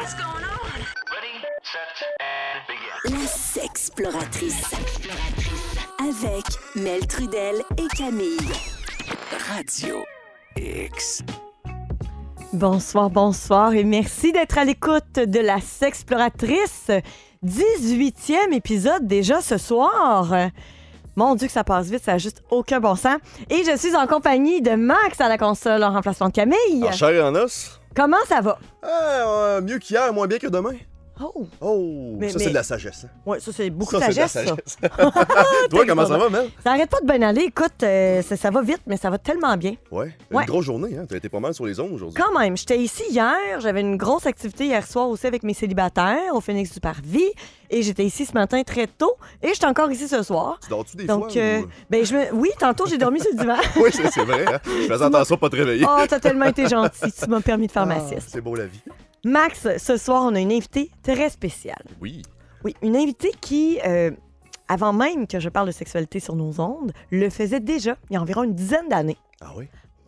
What's going on? Ready, set, and begin. La sexploratrice. Avec Mel Trudel et Camille. Radio X. Bonsoir, bonsoir et merci d'être à l'écoute de la sexploratrice. 18e épisode déjà ce soir. Mon Dieu que ça passe vite, ça n'a juste aucun bon sens. Et je suis en compagnie de Max à la console en remplacement de Camille. En chair et en os? Comment ça va? Mieux qu'hier, moins bien que demain. Oh! Oh, Mais- c'est de la sagesse. Hein? Ouais, ça c'est beaucoup Ça, de c'est de la sagesse, ça. sagesse. Toi, comment ça va, Mel? Ça arrête pas de bien aller. Écoute, ça va vite, mais ça va tellement bien. Ouais, Ouais. une grosse journée, hein? T'as été pas mal sur les ondes aujourd'hui. Quand même, j'étais ici hier, j'avais une grosse activité hier soir aussi avec mes célibataires au Phoenix du Parvis et j'étais ici ce matin très tôt et j'étais encore ici ce soir. Tu dors-tu des Donc, fois? Ou... ben oui, tantôt j'ai dormi sur le divan. Oui, c'est vrai. Hein? Je faisais attention à pas te réveiller. Oh, t'as tellement été gentil, tu m'as permis de faire ma sieste. C'est beau la vie. Max, ce soir, on a une invitée très spéciale. Oui. Oui, une invitée qui, avant même que je parle de sexualité sur nos ondes, le faisait déjà il y a environ une dizaine d'années. Ah oui?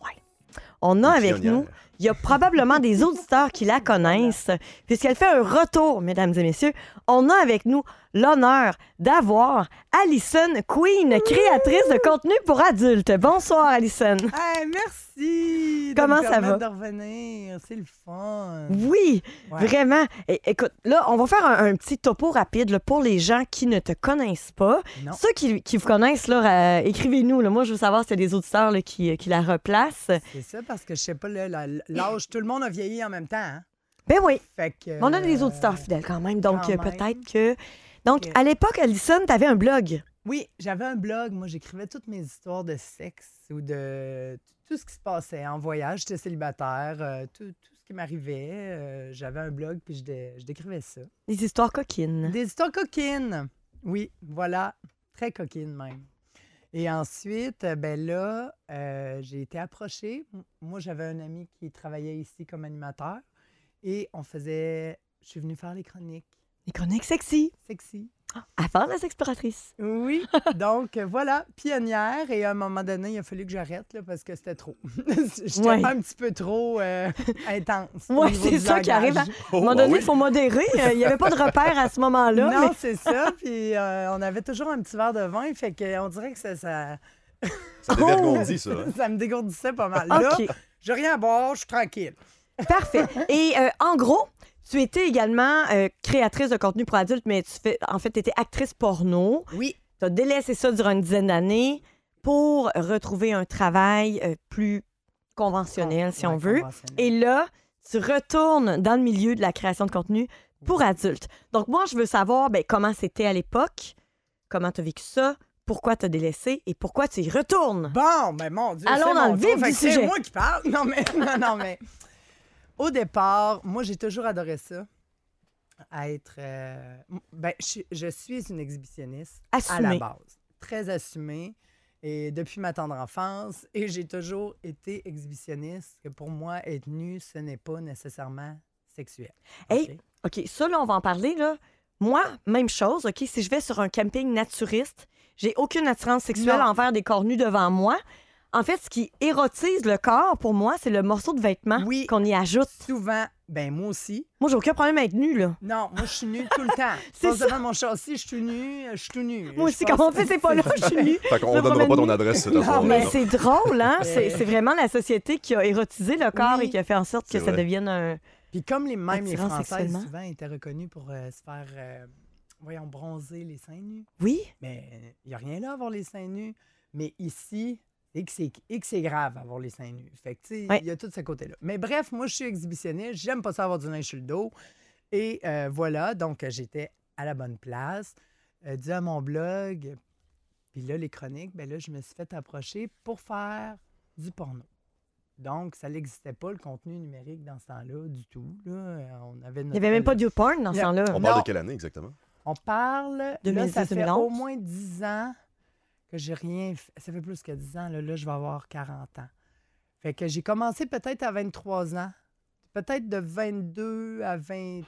On a Une avec pionnière. nous, il y a probablement des auditeurs qui la connaissent, puisqu'elle fait un retour, mesdames et messieurs. On a avec nous l'honneur d'avoir Alison Queen, créatrice de contenu pour adultes. Bonsoir, Alison. Hey, merci! Comment de me ça va? permettre de revenir, c'est le fun. Oui, Ouais. vraiment. Écoute, là, on va faire un petit topo rapide là, pour les gens qui ne te connaissent pas. Non. Ceux qui vous connaissent, là, écrivez-nous. Là. Moi, je veux savoir si c'est des auditeurs là, qui la replacent. C'est ça, parce que je sais pas, là, l'âge, tout le monde a vieilli en même temps. Hein? Ben oui. Fait que, Mais on a des auditeurs fidèles quand même, donc quand même. peut-être que... Donc, Ok. à l'époque, Alison, tu avais un blog. Oui, j'avais un blog. Moi, j'écrivais toutes mes histoires de sexe ou de tout ce qui se passait en voyage. J'étais célibataire, tout ce qui m'arrivait. J'avais un blog, puis je décrivais ça. Des histoires coquines. Des histoires coquines. Oui, voilà. Très coquines même. Et ensuite, ben là, j'ai été approchée. Moi, j'avais un ami qui travaillait ici comme animateur. Et je suis venue faire les chroniques. Des chroniques sexy. Sexy. Avant la sexploratrice. Oui. Donc, voilà, pionnière. Et à un moment donné, il a fallu que j'arrête là, parce que c'était trop. J'étais Ouais. un petit peu trop intense. au Oui, niveau c'est du ça qui langage. arrive. À un Oh, moment bah donné, il oui. faut modérer. Il n'y avait pas de repère à ce moment-là. Non, mais- c'est ça. Puis on avait toujours un petit verre de vin. Fait qu'on dirait que ça Ça dévergondit, ça. Hein? ça me dégourdissait pas mal. Là, OK. j'ai rien à boire, je suis tranquille. Parfait. Et en gros, tu étais également créatrice de contenu pour adultes, mais tu étais actrice porno. Oui. Tu as délaissé ça durant une dizaine d'années pour retrouver un travail plus conventionnel, si on veut. Et là, tu retournes dans le milieu de la création de contenu pour adultes. Donc, moi, je veux savoir comment c'était à l'époque, comment tu as vécu ça, pourquoi tu as délaissé et pourquoi tu y retournes. Bon, ben mon Dieu, Allons c'est dans mon le tour. vif Fait du que c'est sujet. moi qui parle. Non, mais... Au départ, moi, j'ai toujours adoré ça. À être... je suis une exhibitionniste à Assumée. la base. Très assumée. Et depuis ma tendre enfance. Et j'ai toujours été exhibitionniste. Que pour moi, être nue, ce n'est pas nécessairement sexuel. Hey, OK, ça, là, on va en parler, là. Moi, même chose, OK, si je vais sur un camping naturiste, j'ai aucune attirance sexuelle Non. envers des corps nus devant moi. En fait, ce qui érotise le corps, pour moi, c'est le morceau de vêtement Oui. qu'on y ajoute. Souvent, ben moi aussi. Moi, j'ai aucun problème à être nue, là. Non, moi, je suis nue tout le temps. C'est Passe ça. devant mon châssis, je suis tout nu. Moi aussi, quand mon fils n'est pas là, je suis nue. Fait qu'on Je donnera promène pas ton nue. adresse cette Non, soir. Mais non. c'est drôle, hein? C'est vraiment la société qui a érotisé le corps Oui. et qui a fait en sorte que C'est ça vrai. devienne un... Puis comme les Attirant Françaises, sexuellement. souvent, étaient reconnues pour se faire, bronzer les seins nus. Oui? Mais il n'y a rien là à avoir les seins nus. Mais ici, et que c'est grave avoir les seins nus. Fait que, tu sais, il Ouais. y a tout ce côté-là. Mais bref, moi, je suis exhibitionniste. J'aime pas ça avoir du linge sur le dos. Et voilà, donc j'étais à la bonne place. Dû à mon blog, puis là, les chroniques, ben là, je me suis fait approcher pour faire du porno. Donc, ça n'existait pas, le contenu numérique, dans ce temps-là, du tout. Là. On avait Il n'y avait même pas de YouPorn dans ce Il y a- temps-là. On Non. parle de quelle année exactement? On parle... Là, 2010, ça fait 2011. au moins 10 ans que j'ai rien fait. Ça fait plus que 10 ans. Là, je vais avoir 40 ans. Fait que j'ai commencé peut-être à 23 ans. Peut-être de 22 à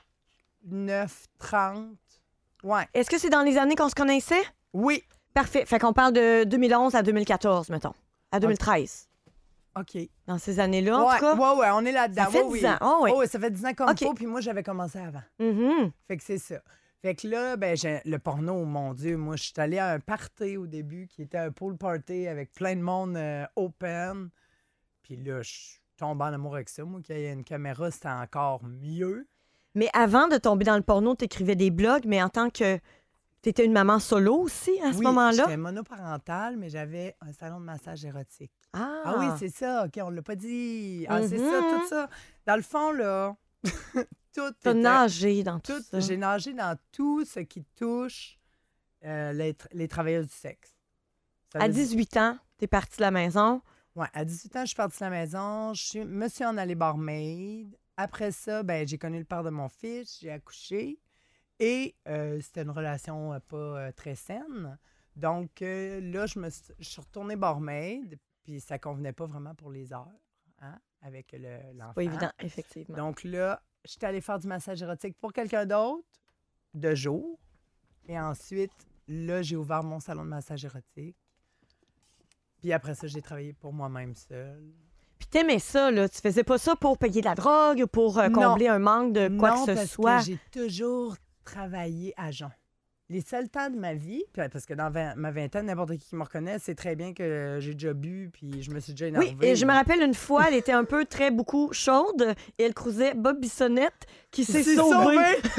29, 30. Ouais. Est-ce que c'est dans les années qu'on se connaissait? Oui. Parfait. Fait qu'on parle de 2011 à 2014, mettons. À 2013. OK. dans ces années-là, en Ouais, tout cas. ouais, on est là-dedans. Ça fait Ouais, 10 ans. Oh, oui. Oh, ouais, ça fait 10 ans comme OK. faut, puis moi, j'avais commencé avant. Mhm. Fait que c'est ça. Fait que là, ben, le porno, mon Dieu, moi, je suis allée à un party au début qui était un pool party avec plein de monde open. Puis là, je suis tombée en amour avec ça. Moi, qu'il y ait une caméra, c'était encore mieux. Mais avant de tomber dans le porno, tu écrivais des blogs, mais en tant que. Tu étais une maman solo aussi à ce Oui, moment-là? j'étais monoparentale, mais j'avais un salon de massage érotique. Ah, Ah oui, c'est ça. OK, on l'a pas dit. Ah, c'est Mhm. ça, tout ça. Dans le fond, là, tout T'as était- nagé dans tout ça. J'ai nagé dans tout ce qui touche les travailleurs du sexe. Ça À veut dire- 18 ans, t'es partie de la maison. Ouais, à 18 ans, je suis partie de la maison. Me suis en allée barmaid. Après ça, ben, j'ai connu le père de mon fils. J'ai accouché. Et c'était une relation pas très saine. Donc là, je suis retournée barmaid. Puis ça convenait pas vraiment pour les heures, hein, avec l'enfant. Pas évident, effectivement. Donc là, j'étais allée faire du massage érotique pour quelqu'un d'autre de jour. Et ensuite, là, j'ai ouvert mon salon de massage érotique. Puis après ça, j'ai travaillé pour moi-même seule. Puis t'aimais ça, là. Tu faisais pas ça pour payer de la drogue, pour combler un manque de quoi Non, que ce parce soit. que j'ai toujours travaillé à jeun. Les seuls temps de ma vie, parce que dans ma vingtaine, n'importe qui me reconnaît, c'est très bien que j'ai déjà bu, puis je me suis déjà énervée. Oui, et je me rappelle une fois, elle était un peu beaucoup chaude et elle croisait Bob Bissonnette qui s'est sauvé.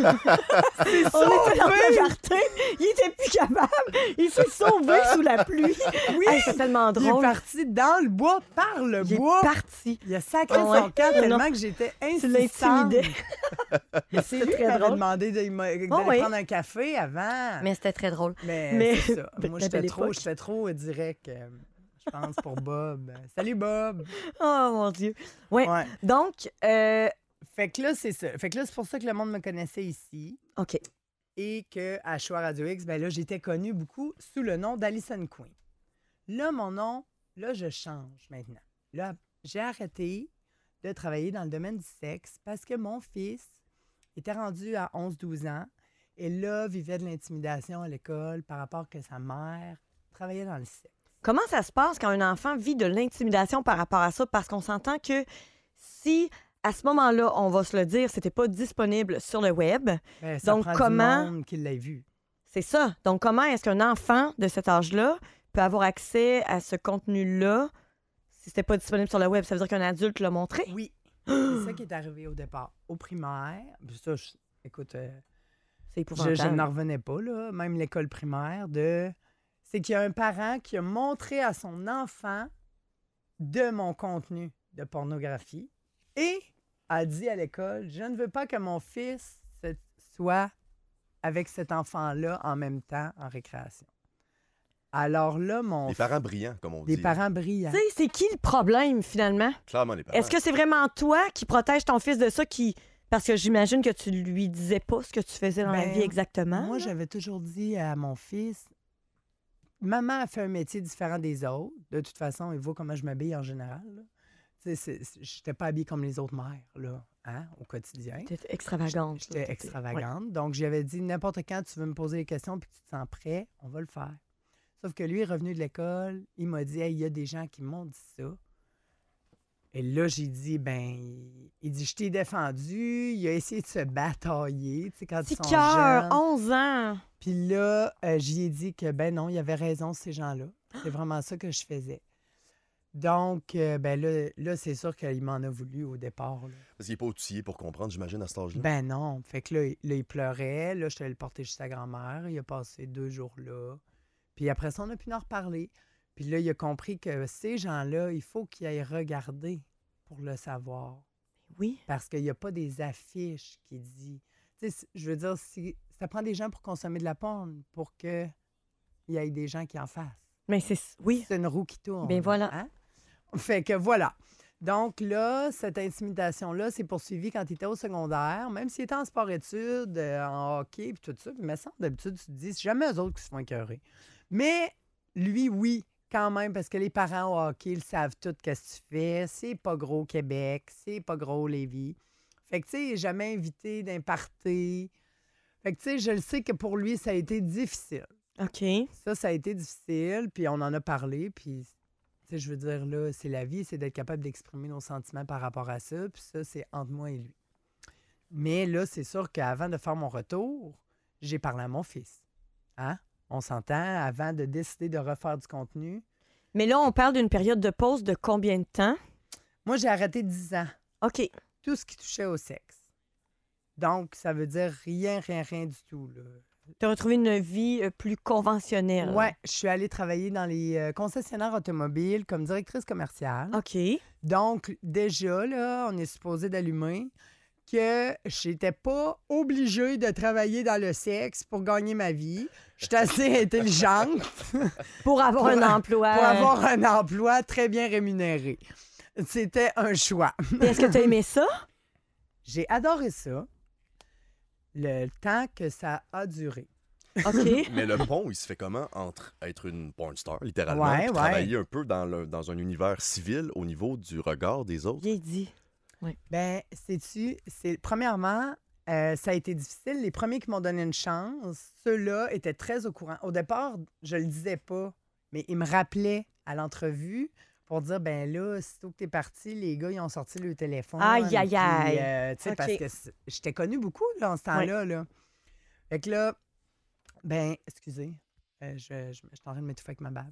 On était dans le party, il était plus capable. Il s'est sauvé sous la pluie. Oui, Hey, c'est tellement il est drôle. parti dans le bois, par le Il bois. est parti. Il a sacré Ouais. son camp Non. tellement que j'étais Tu insistante. l'intimidais. Mais c'est C'est lui qui très m'avait drôle. demandé d'aller Oh, oui. prendre un café avant. Mais c'était très drôle. Mais c'est ça. Mais Moi, la belle époque. j'étais trop direct, je pense, pour Bob. Salut, Bob! Oh mon Dieu. Ouais. Ouais. Donc, Fait que là, c'est ça. Fait que là, c'est pour ça que le monde me connaissait ici. OK. Et qu'à Choix Radio X, ben là, j'étais connue beaucoup sous le nom d'Alison Queen. Là, mon nom, là, je change maintenant. Là, j'ai arrêté de travailler dans le domaine du sexe parce que mon fils était rendu à 11-12 ans et là, vivait de l'intimidation à l'école par rapport que sa mère travaillait dans le sexe. Comment ça se passe quand un enfant vit de l'intimidation par rapport à ça? Parce qu'on s'entend que si, à ce moment-là, on va se le dire, c'était pas disponible sur le web, Ben, ça donc prend comment... du monde qui l'ait vu. C'est ça. Donc, comment est-ce qu'un enfant de cet âge-là peut avoir accès à ce contenu-là si c'était pas disponible sur le web? Ça veut dire qu'un adulte l'a montré? Oui, c'est ça qui est arrivé au départ. Au primaire, puis ça, écoute... C'est Je épouvantable. n'en revenais pas, là, même l'école primaire, c'est qu'il y a un parent qui a montré à son enfant de mon contenu de pornographie et a dit à l'école, je ne veux pas que mon fils soit avec cet enfant-là en même temps en récréation. Alors là, Les parents brillants, comme on dit. des parents brillants. Tu sais, c'est qui le problème, finalement? Clairement, les parents. Est-ce que c'est vraiment toi qui protège ton fils de ça qui... Parce que j'imagine que tu lui disais pas ce que tu faisais dans la Ben, vie exactement. Moi, là. j'avais toujours dit à mon fils, maman a fait un métier différent des autres. De toute façon, il voit comment je m'habille en général. Je n'étais pas habillée comme les autres mères, là, hein, au quotidien. T'étais extravagante. J'étais là, extravagante. Donc, j'avais dit, n'importe quand tu veux me poser des questions puis que tu te sens prêt, on va le faire. Sauf que lui est revenu de l'école, il m'a dit, hey, il y a des gens qui m'ont dit ça. Et là, j'ai dit, il dit, je t'ai défendu, il a essayé de se batailler, tu sais, quand Petit ils sont cœur, jeunes. 11 ans. Puis là, j'y ai dit que, non, il avait raison, ces gens-là. C'est vraiment ça que je faisais. Donc, là, c'est sûr qu'il m'en a voulu au départ. Là. Parce qu'il n'est pas outillé pour comprendre, j'imagine, à cet âge-là. Ben non. Fait que là, il pleurait. Là, je suis allée le porter chez sa grand-mère. Il a passé 2 jours là. Puis après ça, on a pu en reparler. Puis là, il a compris que ces gens-là, il faut qu'ils aillent regarder pour le savoir. Oui. Parce qu'il n'y a pas des affiches qui disent... Tu sais, je veux dire, ça prend des gens pour consommer de la porn pour qu'il y ait des gens qui en fassent. Mais c'est... Oui. C'est une roue qui tourne. Ben voilà. Hein? Fait que voilà. Donc là, cette intimidation-là s'est poursuivie quand il était au secondaire, même s'il était en sport-études, en hockey, puis tout ça. Puis, il me semble, d'habitude, tu te dis, c'est jamais eux autres qui se font écœurer. Mais lui, oui, quand même, parce que les parents au hockey, ils savent tout qu'est-ce que tu fais. C'est pas gros Québec, c'est pas gros Lévis. Fait que, tu sais, il n'est jamais invité d'un party. Fait que, tu sais, je le sais que pour lui, ça a été difficile. OK. Ça a été difficile, puis on en a parlé, puis Tu sais, je veux dire, là, c'est la vie, c'est d'être capable d'exprimer nos sentiments par rapport à ça. Puis ça, c'est entre moi et lui. Mais là, c'est sûr qu'avant de faire mon retour, j'ai parlé à mon fils. Hein? On s'entend, avant de décider de refaire du contenu. Mais là, on parle d'une période de pause de combien de temps? Moi, j'ai arrêté 10 ans. OK. Tout ce qui touchait au sexe. Donc, ça veut dire rien du tout, là. Tu as retrouvé une vie plus conventionnelle. Ouais, je suis allée travailler dans les concessionnaires automobiles comme directrice commerciale. OK. Donc, déjà, là, on est supposé d'allumer que j'étais pas obligée de travailler dans le sexe pour gagner ma vie. Je suis assez intelligente Pour avoir un emploi. pour avoir un emploi très bien rémunéré. C'était un choix. Est-ce que tu as aimé ça? J'ai adoré ça. Le temps que ça a duré. OK. Mais le pont, il se fait comment entre être une porn star, littéralement, Ouais, puis ouais. travailler un peu dans un univers civil au niveau du regard des autres? J'ai dit. Ben, premièrement, ça a été difficile. Les premiers qui m'ont donné une chance, ceux-là étaient très au courant. Au départ, je le disais pas, mais ils me rappelaient à l'entrevue pour dire, ben là, sitôt que t'es parti, les gars, ils ont sorti le téléphone. Aïe, aïe, puis, aïe. tu sais, OK. parce que j'étais connue beaucoup dans ce temps-là. Là. Fait que là, ben, excusez, je suis en train de m'étouffer avec ma bave.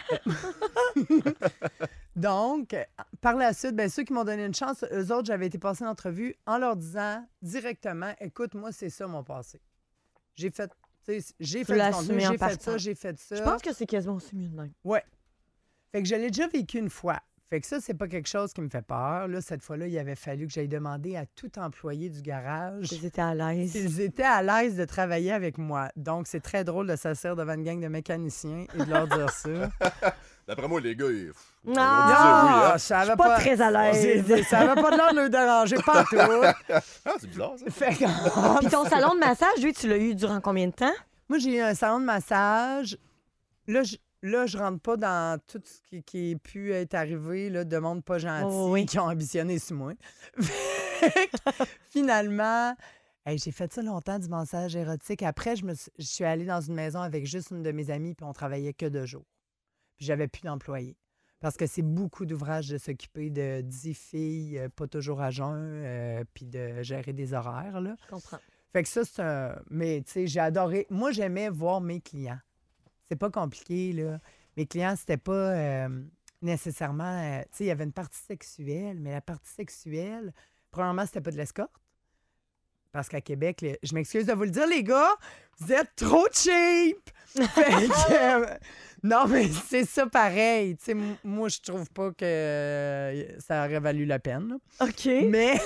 Donc, par la suite, ben, ceux qui m'ont donné une chance, eux autres, j'avais été passer l'entrevue en leur disant directement, écoute, moi, c'est ça mon passé. J'ai fait, tu sais, j'ai fait l'as du contenu, assumé en j'ai fait partant. ça, j'ai fait ça. Je pense que c'est quasiment aussi mieux de même. Ouais. Fait que je l'ai déjà vécu une fois. Fait que ça, c'est pas quelque chose qui me fait peur. Là, cette fois-là, il avait fallu que j'aille demander à tout employé du garage Ils étaient à l'aise. s'ils étaient à l'aise de travailler avec moi. Donc, c'est très drôle de s'asseoir devant une gang de mécaniciens et de leur dire ça. D'après moi, les gars, ils Non! ils ont dit oui, hein? ça Je suis avait pas très à l'aise. Ça avait pas de l'air de le déranger, pas en tout. Ah, c'est bizarre, ça. Fait que- Puis ton salon de massage, lui, tu l'as eu durant combien de temps? Moi, j'ai eu un salon de massage. Là, je rentre pas dans tout ce qui a pu être arrivé là, de monde pas gentil Oh, oui. qui ont ambitionné sur moi. Fait que, finalement, hey, j'ai fait ça longtemps, du massage érotique. Après, je suis allée dans une maison avec juste une de mes amies, puis on travaillait que 2 jours. Puis j'avais plus d'employés. Parce que c'est beaucoup d'ouvrages de s'occuper de 10 filles, pas toujours à jeun, puis de gérer des horaires, là. Je comprends. Fait que ça, c'est un... Mais, tu sais, j'ai adoré... Moi, j'aimais voir mes clients. C'est pas compliqué, là. Mes clients, c'était pas nécessairement... tu sais, il y avait une partie sexuelle, mais la partie sexuelle, premièrement, c'était pas de l'escorte. Parce qu'à Québec, je m'excuse de vous le dire, les gars, vous êtes trop cheap! Fait que, non, mais c'est ça pareil. Tu sais, moi, je trouve pas que ça aurait valu la peine. Là. OK. Mais...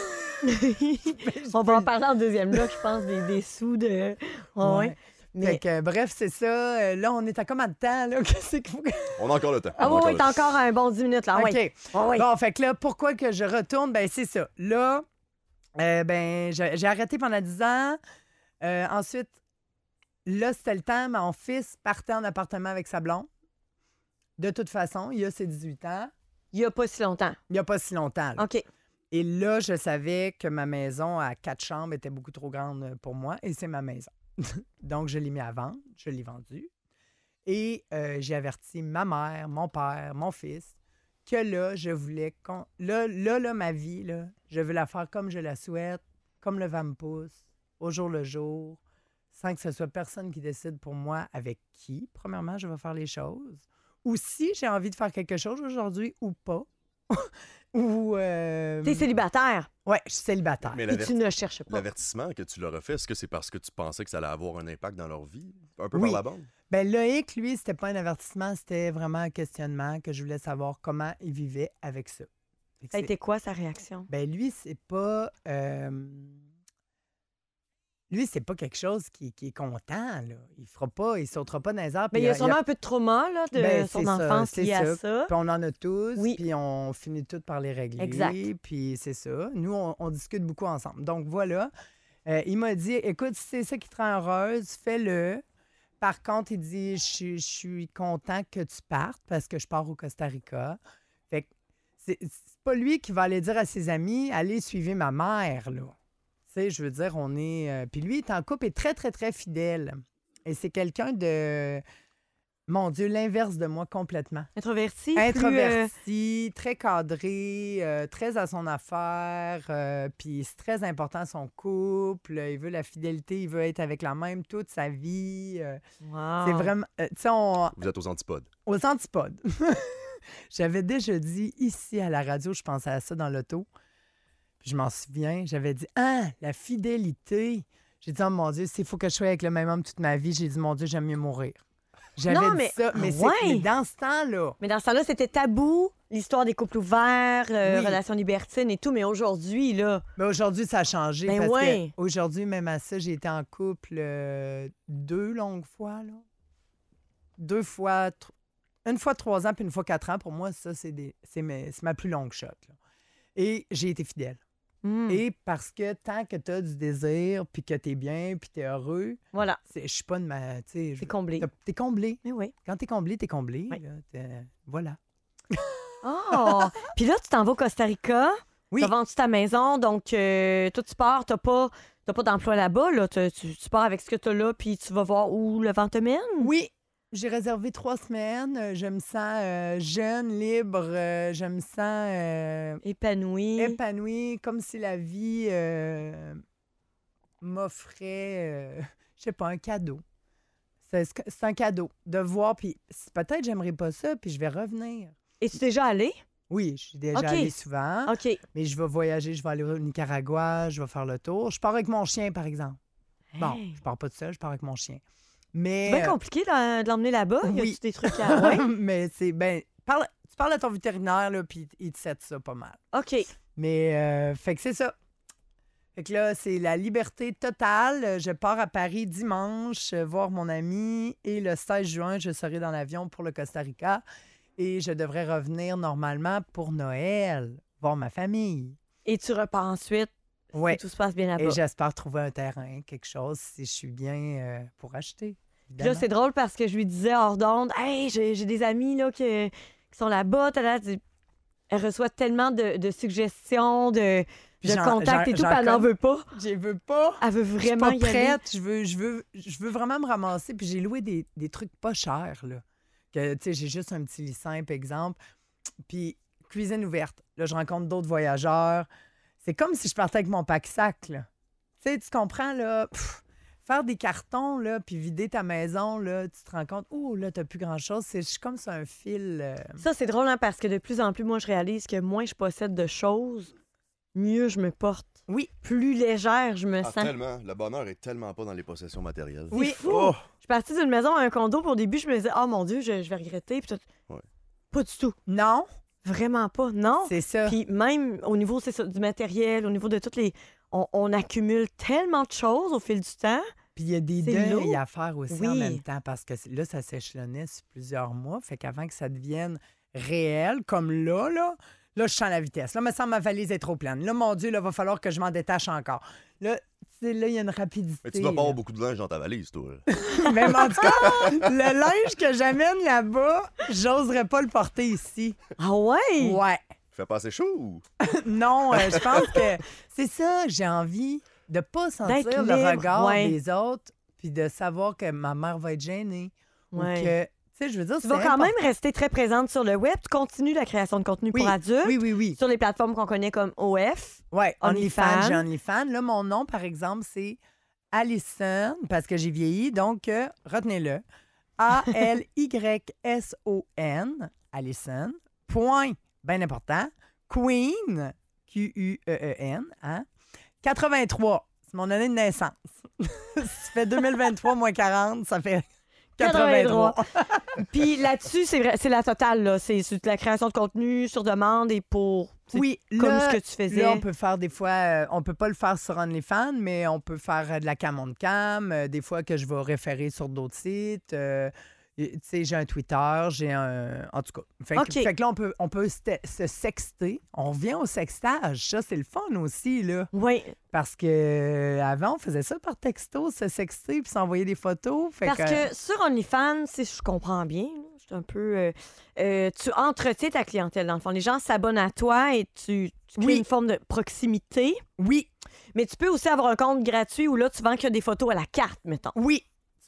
On va en parler en deuxième bloc, je pense, des sous de... Ouais. Mais... Fait que, bref, c'est ça. Là, on est à combien de temps? Là? Qu'est-ce qu'il faut que... On a encore le temps. Ah On a oui, encore oui, t'as encore un bon 10 minutes, là. OK. Oui. Oui. Bon, fait que là, pourquoi que je retourne? Ben, c'est ça. Là, ben, j'ai arrêté pendant 10 ans. Ensuite, là, c'était le temps. Mon fils partait en appartement avec sa blonde. De toute façon, il a ses 18 ans. Il n'y a pas si longtemps. Il n'y a pas si longtemps. Là. OK. Et là, je savais que ma maison à 4 chambres était beaucoup trop grande pour moi. Et c'est ma maison. Donc, je l'ai mis à vendre. Je l'ai vendu. Et j'ai averti ma mère, mon père, mon fils, que là, je voulais... Là, ma vie, là, je veux la faire comme je la souhaite, comme le vent me pousse, au jour le jour, sans que ce soit personne qui décide pour moi avec qui, premièrement, je vais faire les choses. Ou si j'ai envie de faire quelque chose aujourd'hui ou pas. Ou... T'es célibataire Ouais, je suis célibataire. Mais et tu ne cherches pas. l'avertissement que tu leur as fait, est-ce que c'est parce que tu pensais que ça allait avoir un impact dans leur vie? Un peu Oui. par la bande? Ben Loïc, lui, c'était pas un avertissement, c'était vraiment un questionnement que je voulais savoir comment il vivait avec ça. Fait que Ça a c'est- été quoi, sa réaction? Ben lui, c'est pas... Lui, c'est pas quelque chose qui est content, là. Il sautera pas dans les arbres. Mais puis il y a sûrement un peu de trauma là, de Ben, son c'est ça, enfance c'est lié à ça. ça. Puis on en a tous, Oui. puis on finit tous par les régler. Exact. Puis c'est ça. Nous, on discute beaucoup ensemble. Donc voilà. Il m'a dit, écoute, si c'est ça qui te rend heureuse, fais-le. Par contre, il dit, je suis content que tu partes parce que je pars au Costa Rica. Fait que c'est pas lui qui va aller dire à ses amis, allez, suivez ma mère, là. Tu sais, je veux dire, on est... Puis lui, il est en couple et très, très, très fidèle. Et c'est quelqu'un de... Mon Dieu, l'inverse de moi complètement. Introverti? Introverti, très cadré, très à son affaire, puis c'est très important son couple. Il veut la fidélité, il veut être avec la même toute sa vie. Wow. C'est vraiment... tu sais, Vous êtes aux antipodes. aux antipodes. J'avais déjà dit ici à la radio, je pensais à ça dans l'auto, puis je m'en souviens, j'avais dit « Ah, la fidélité! » J'ai dit « Oh mon Dieu, s'il faut que je sois avec le même homme toute ma vie, j'ai dit « Mon Dieu, j'aime mieux mourir. » J'avais Non, dit mais- ça, mais, ouais. mais dans ce temps-là... Mais dans ce temps-là, c'était tabou, l'histoire des couples ouverts, Oui. relations libertines et tout. Mais aujourd'hui, là, Mais aujourd'hui, ça a changé. Ben parce ouais. que aujourd'hui, même à ça, j'ai été en couple 2 longues fois. Là. 2 fois, une fois 3 ans, puis une fois 4 ans. Pour moi, ça, c'est ma plus longue shot. Là. Et j'ai été fidèle. Et parce que tant que tu as du désir, puis que tu es bien, puis tu es heureux, voilà, je suis pas de ma... c'est comblé. T'es comblé. Mais oui. Quand t'es comblé, t'es comblé. Oui. Là, voilà. Oh! Puis là, tu t'en vas au Costa Rica. Oui. T'as vendu ta maison, donc toi, tu pars, t'as pas d'emploi là-bas. Là. Tu pars avec ce que t'as là, puis tu vas voir où le vent te mène. Oui, j'ai réservé 3 semaines. Je me sens jeune, libre. Je me sens Épanoui. épanouie, comme si la vie m'offrait, je sais pas, un cadeau. C'est un cadeau de voir, puis peut-être j'aimerais pas ça, puis je vais revenir. Et tu es déjà allé? Oui, je suis déjà OK. allée souvent, OK. mais je vais voyager, je vais aller au Nicaragua, je vais faire le tour. Je pars avec mon chien, par exemple. Bon, Hey. je pars pas de seul, je pars avec mon chien. Mais C'est bien compliqué de l'emmener là-bas. Y oui. a-tu des trucs à... Ouais. mais c'est ben tu parles à ton vétérinaire là puis il te cède ça pas mal. OK. Mais fait que c'est ça. Fait que là c'est la liberté totale. Je pars à Paris dimanche voir mon ami et le 16 juin, je serai dans l'avion pour le Costa Rica et je devrais revenir normalement pour Noël voir ma famille. Et tu repars ensuite. Ouais. Si tout se passe bien Et là-bas. j'espère trouver un terrain, quelque chose si je suis bien pour acheter. Puis là, évidemment. c'est drôle parce que je lui disais hors d'onde, hey, j'ai des amis là, qui sont là-bas. Elle reçoit tellement de suggestions, de Puis contacts et tout, j'en puis elle n'en connais. veut pas. Je veux pas. Elle veut Je suis vraiment pas y aller. prête. Je veux vraiment me ramasser. Puis j'ai loué des trucs pas chers, là. Que, tu sais, j'ai juste un petit lit simple, exemple. Puis cuisine ouverte. Là, je rencontre d'autres voyageurs. C'est comme si je partais avec mon pack-sac, là. Tu sais, tu comprends, là? Faire des cartons, là, puis vider ta maison, là, tu te rends compte, oh, là, t'as plus grand-chose. Je suis comme sur un fil. Ça, c'est drôle, hein, parce que de plus en plus, moi, je réalise que moins je possède de choses, mieux je me porte. Oui. Plus légère je me Ah, sens. tellement. Le bonheur est tellement pas dans les possessions matérielles. Oui. Fou. Oh! Je suis partie d'une maison à un condo, puis au début, je me disais, oh mon Dieu, je vais regretter. Puis tout. Ouais. Pas du tout. Non, Vraiment pas. Non. c'est ça. Puis même au niveau c'est ça, du matériel, au niveau de toutes les... On accumule tellement de choses au fil du temps. Puis il y a des C'est deuils lourd. à faire aussi Oui. en même temps parce que là, ça s'échelonnait sur plusieurs mois. Fait qu'avant que ça devienne réel, comme là, je sens la vitesse. Là, me semble ma valise est trop pleine. Là, mon Dieu, là, va falloir que je m'en détache encore. Là, tu sais, là, il y a une rapidité. Mais tu dois pas avoir là. beaucoup de linge dans ta valise, toi. Même en tout cas, le linge que j'amène là-bas, j'oserais pas le porter ici. Ah ouais? Ouais. Fait pas assez chaud ou? Non, je pense que c'est ça que j'ai envie de pas sentir D'être le libre, regard ouais. des autres puis de savoir que ma mère va être gênée. Ouais. Ou que, tu sais, je veux dire, Tu c'est vas quand important. même rester très présente sur le web. Tu continues la création de contenu Oui, pour adultes oui. sur les plateformes qu'on connaît comme OF. Ouais, OnlyFans. OnlyFans, j'ai OnlyFans. Là, mon nom, par exemple, c'est Alison, parce que j'ai vieilli, donc retenez-le. A-L-Y-S-O-N, Alison, point, bien important, Queen, Q-U-E-E-N, hein? 83, c'est mon année de naissance. Ça fait 2023 moins 40, ça fait 83. Puis là-dessus, c'est vrai, c'est la totale. Là. C'est la création de contenu sur demande et pour... c'est Oui, comme là, ce que tu faisais. Là, on peut faire des fois, on peut pas le faire sur OnlyFans, mais on peut faire de la cam on cam, des fois que je vais référer sur d'autres sites. Tu sais, j'ai un Twitter, j'ai un... En tout cas. OK. Fait que là, on peut se sexter. On revient au sextage. Ça, c'est le fun aussi, là. Oui, Parce que avant, on faisait ça par texto, se sexter puis s'envoyer des photos. Fait parce que sur OnlyFans, si je comprends bien, là, je suis un peu... tu entretiens ta clientèle, dans le fond. Les gens s'abonnent à toi et tu crées Oui. une forme de proximité. Oui, Mais tu peux aussi avoir un compte gratuit où là, tu vends que des photos à la carte, mettons. oui. Tu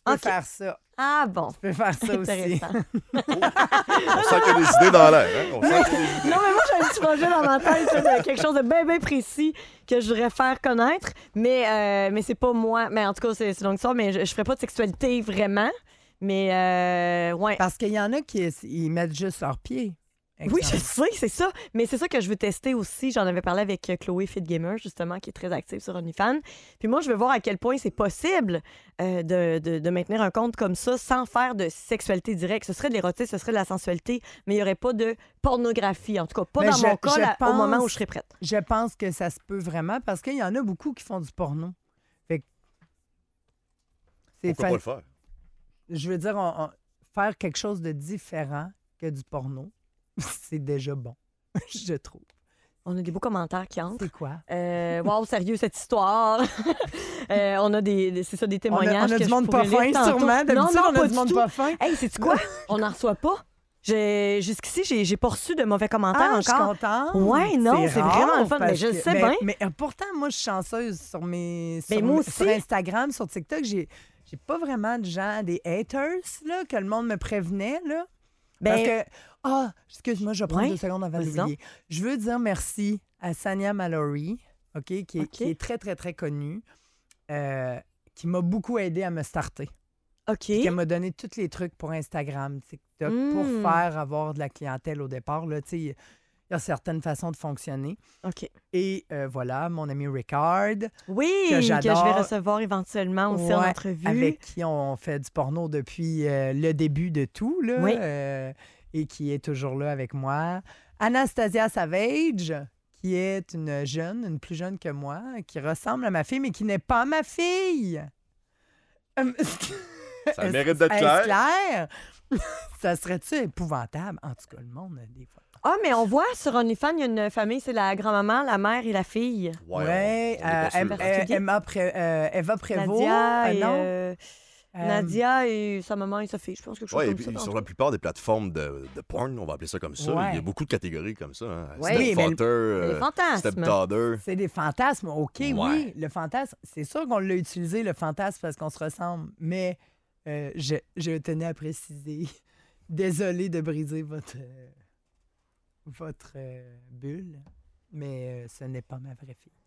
peux OK. faire ça. Ah bon. Tu peux faire ça aussi. Intéressant. On sent qu'il y a des idées dans l'air. Hein? On sent qu'il y a des idées. Non, mais moi, j'ai un petit projet dans ma tête, là, de quelque chose de bien, bien précis que je voudrais faire connaître. Mais c'est pas moi. Mais en tout cas, c'est longue histoire, mais je ferais pas de sexualité vraiment. Mais ouais. Parce qu'il y en a qui ils mettent juste leurs pieds. Oui, je Exemple. sais, c'est ça. Mais c'est ça que je veux tester aussi. J'en avais parlé avec Chloé Fitgamer, justement, qui est très active sur OnlyFans. Puis moi, je veux voir à quel point c'est possible de maintenir un compte comme ça sans faire de sexualité directe. Ce serait de l'érotisme, ce serait de la sensualité, mais il n'y aurait pas de pornographie. En tout cas, pas Mais dans mon cas, je au moment où pense- je serais prête. Je pense que ça se peut vraiment parce qu'il y en a beaucoup qui font du porno. Fait que c'est Pourquoi pas le faire? Je veux dire, faire quelque chose de différent que du porno, c'est déjà bon, je trouve. On a des beaux commentaires qui entrent. C'est quoi? Wow, sérieux, cette histoire. On a c'est ça, des On témoignages. a que du je monde pas pourrais lire fin, tantôt. sûrement. D'habitude, Non, on a pas du monde tout. pas fin. Hey, sais-tu quoi? On n'en reçoit pas. Jusqu'ici, j'ai pas reçu de mauvais commentaires Je suis encore. contente. Ouais, non, c'est rare vraiment le fun. parce Mais je que- le sais bien. Mais pourtant, moi, je suis chanceuse sur mes Ben, moi aussi. sur Instagram, sur TikTok. J'ai pas vraiment de gens, des haters, là, que le monde me prévenait, là. Parce Ben, que, excuse-moi, je vais prendre Ouais, 2 secondes avant vas-y d'oublier. Je veux dire merci à Sania Mallory, OK, qui est très, très, très connue, qui m'a beaucoup aidé à me starter. OK. Puis qu'elle m'a donné tous les trucs pour Instagram, TikTok, pour faire avoir de la clientèle au départ. Là, tu sais, il y a certaines façons de fonctionner. OK. Et voilà, mon ami Ricard, Oui, que que je vais j'adore. recevoir éventuellement aussi en ouais, entrevue. avec qui on fait du porno depuis le début de tout, là, Oui. et qui est toujours là avec moi. Anastasia Savage, qui est une plus jeune que moi, qui ressemble à ma fille, mais qui n'est pas ma fille. Ça mérite d'être Est-ce clair. clair? Ça serait-tu épouvantable? En tout cas, le monde, des fois. Ah, mais on voit sur OnlyFans, il y a une famille, c'est la grand-maman, la mère et la fille. Ouais, on est pas sûr. Eva Prévost. Nadia et, non? Nadia et sa maman et sa fille, je pense, quelque chose Ouais, et comme puis ça. sur la plupart des plateformes de porn, on va appeler ça comme ça, Ouais. il y a beaucoup de catégories comme ça. Hein. Ouais. Oui, mais Stepfather, les fantasmes. Stepdaughter. C'est des fantasmes. OK, Ouais. oui, le fantasme. C'est sûr qu'on l'a utilisé, le fantasme, parce qu'on se ressemble. Mais je tenais à préciser. Désolée de briser votre bulle, mais ce n'est pas ma vraie fille.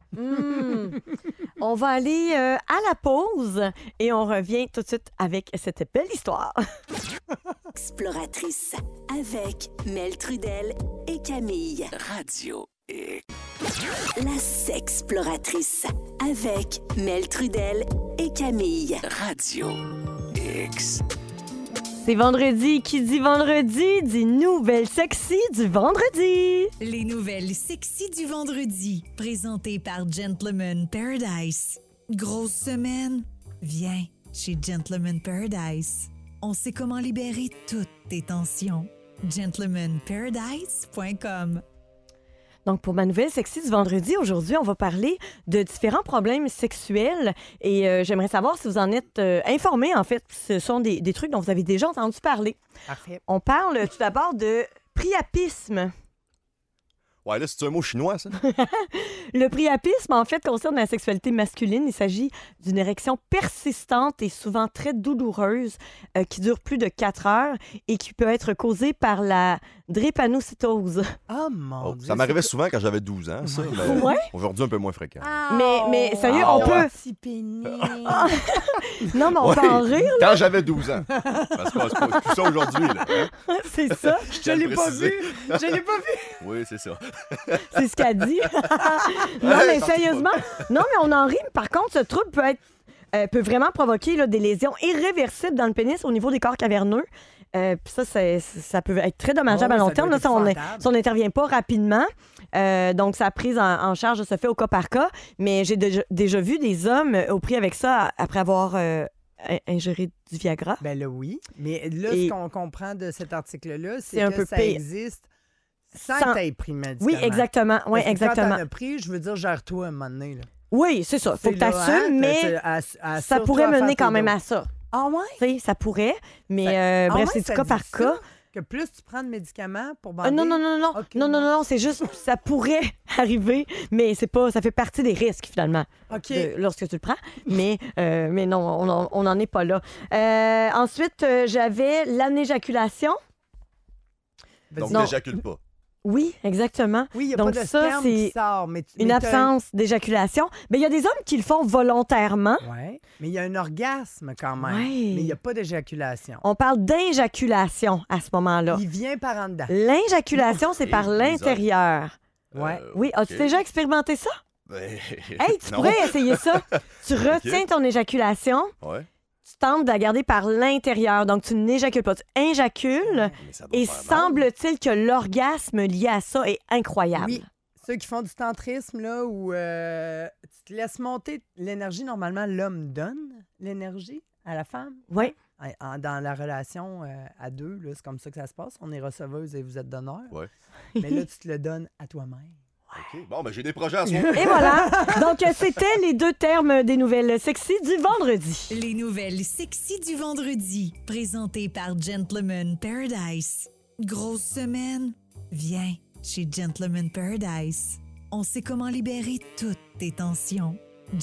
On va aller à la pause et on revient tout de suite avec cette belle histoire. Exploratrice avec Mel Trudel et Camille. Radio X. La sexploratrice avec Mel Trudel et Camille. Radio X. C'est vendredi. Qui dit vendredi dit nouvelle sexy du vendredi. Les nouvelles sexy du vendredi, présentées par Gentleman Paradise. Grosse semaine? Viens chez Gentleman Paradise. On sait comment libérer toutes tes tensions. gentlemanparadise.com. Donc, pour ma nouvelle sexy du vendredi, aujourd'hui, on va parler de différents problèmes sexuels et j'aimerais savoir si vous en êtes informés. En fait, ce sont des trucs dont vous avez déjà entendu parler. Parfait. On parle tout d'abord de priapisme. Ouais, là, c'est un mot chinois, ça? Le priapisme, en fait, concerne la sexualité masculine. Il s'agit d'une érection persistante et souvent très douloureuse qui dure plus de 4 heures et qui peut être causée par la drépanocytose. Oh mon Oh, Dieu. ça m'arrivait souvent quand j'avais 12 ans, ça. Mais Ouais? aujourd'hui, un peu moins fréquent. Mais sérieux, Ah, on ouais. peut... Petit pénis. Non, mais on Ouais, peut en rire, Quand j'avais 12 ans. Parce que c'est pas plus ça aujourd'hui. Là, hein? c'est ça. Je l'ai pas vu. Je l'ai pas vu. Oui, c'est ça. C'est ce qu'elle dit. Non, mais sérieusement, non, mais on en rit. Par contre, ce trouble peut vraiment provoquer là, des lésions irréversibles dans le pénis au niveau des corps caverneux. Puis ça peut être très dommageable Oh, à long ça terme doit là, être si épouvantable. on n'intervient pas rapidement. Donc, sa prise en charge se fait au cas par cas. Mais j'ai déjà vu des hommes au prix avec ça après avoir ingéré du Viagra. Ben là, oui. Mais là, Et- ce qu'on comprend de cet article-là, c'est C'est un que peu ça pire. existe sans Sans- que tu aies pris le médicament. Oui, exactement. Oui, Parce que exactement. Quand t'en as pris, je veux dire, gère-toi un moment donné. Là. Oui, c'est ça. Faut que C'est tu là, assumes, hein, mais à ça pourrait toi, à mener faire quand tes même doses. à ça. Ah ouais? Tu sais, ça pourrait, mais Ah bref, ouais, c'est ça du cas dit par ça? cas. Que plus tu prends de médicaments pour bander? Non. Ok, Non, c'est juste, ça pourrait arriver, mais c'est pas, ça fait partie des risques, finalement, OK. lorsque tu le prends. Mais non, on n'en est pas là. Ensuite, j'avais l'anéjaculation. Donc, Non. n'éjacule pas. Oui, exactement. Oui, il n'y a Donc pas de ça, sperme c'est qui sort. Mais une absence d'éjaculation. Mais il y a des hommes qui le font volontairement. Oui, mais il y a un orgasme quand même. Ouais. Mais il n'y a pas d'éjaculation. On parle d'injaculation à ce moment-là. Il vient par en dedans. L'injaculation, c'est par les l'intérieur. Ouais. Oui, as-tu ok. déjà expérimenté ça? Ben, Hey, tu non. pourrais essayer ça. Tu retiens ton éjaculation, Ouais. tu tentes de la garder par l'intérieur. Donc, tu n'éjacules pas. Tu injacules. Mais ça doit Et faire mal. semble-t-il que l'orgasme lié à ça est incroyable. Oui. Ceux qui font du tantrisme, là, où tu te laisses monter l'énergie, normalement, l'homme donne l'énergie à la femme. Oui. Dans la relation à deux, là, c'est comme ça que ça se passe. On est receveuse et vous êtes donneur. Ouais. Mais là, tu te le donnes à toi-même. OK. Bon, ben j'ai des projets à soir. Et voilà. Donc, c'était les 2 termes des nouvelles sexy du vendredi. Les nouvelles sexy du vendredi, présentées par Gentleman Paradise. Grosse semaine? Viens chez Gentleman Paradise. On sait comment libérer toutes tes tensions.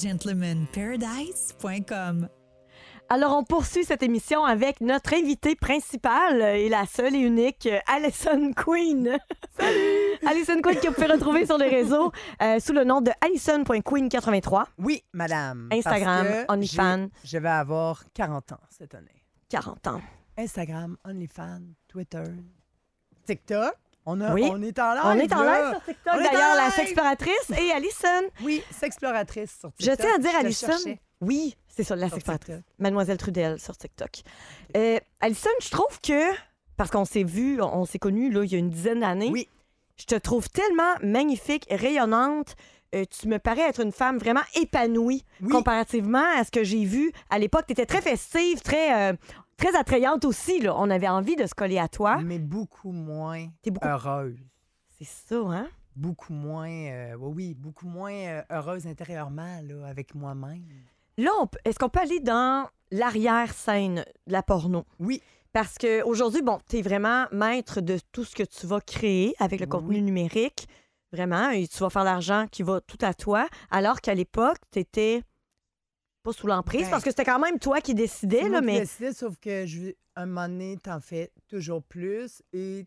gentlemanparadise.com. Alors, on poursuit cette émission avec notre invitée principale et la seule et unique Alison Queen. Salut! Alison Queen que vous pouvez retrouver sur les réseaux sous le nom de Alison.Queen83. Oui, madame. Instagram, parce que OnlyFans. Je vais avoir 40 ans cette année. 40 ans. Instagram, OnlyFans, Twitter, TikTok. On est en live. On est en là. live sur TikTok. On est en D'ailleurs, la live. sexploratrice et Alison. Oui, sexploratrice sur Je TikTok. tiens à dire, te Alison. cherchais Oui, c'est ça, la sur sexploratrice. TikTok. Mademoiselle Trudel sur TikTok. Alison, je trouve que, parce qu'on s'est vu, on s'est connus là, il y a une dizaine d'années, Oui. je te trouve tellement magnifique, rayonnante. Tu me parais être une femme vraiment épanouie Oui. comparativement à ce que j'ai vu à l'époque. Tu étais très festive, très attrayante aussi. Là. On avait envie de se coller à toi. Mais beaucoup moins T'es beaucoup... heureuse. C'est ça, hein? Beaucoup moins, beaucoup moins heureuse intérieurement là, avec moi-même. Là, est-ce qu'on peut aller dans l'arrière-scène de la porno? Oui. Parce qu'aujourd'hui, bon, tu es vraiment maître de tout ce que tu vas créer avec le contenu Oui. numérique. Vraiment, et tu vas faire l'argent qui va tout à toi. Alors qu'à l'époque, tu étais pas sous l'emprise Ben, parce que c'était quand même toi qui décidais, C'est là, moi qui mais décidais, sauf que un moment donné, t'en fais toujours plus et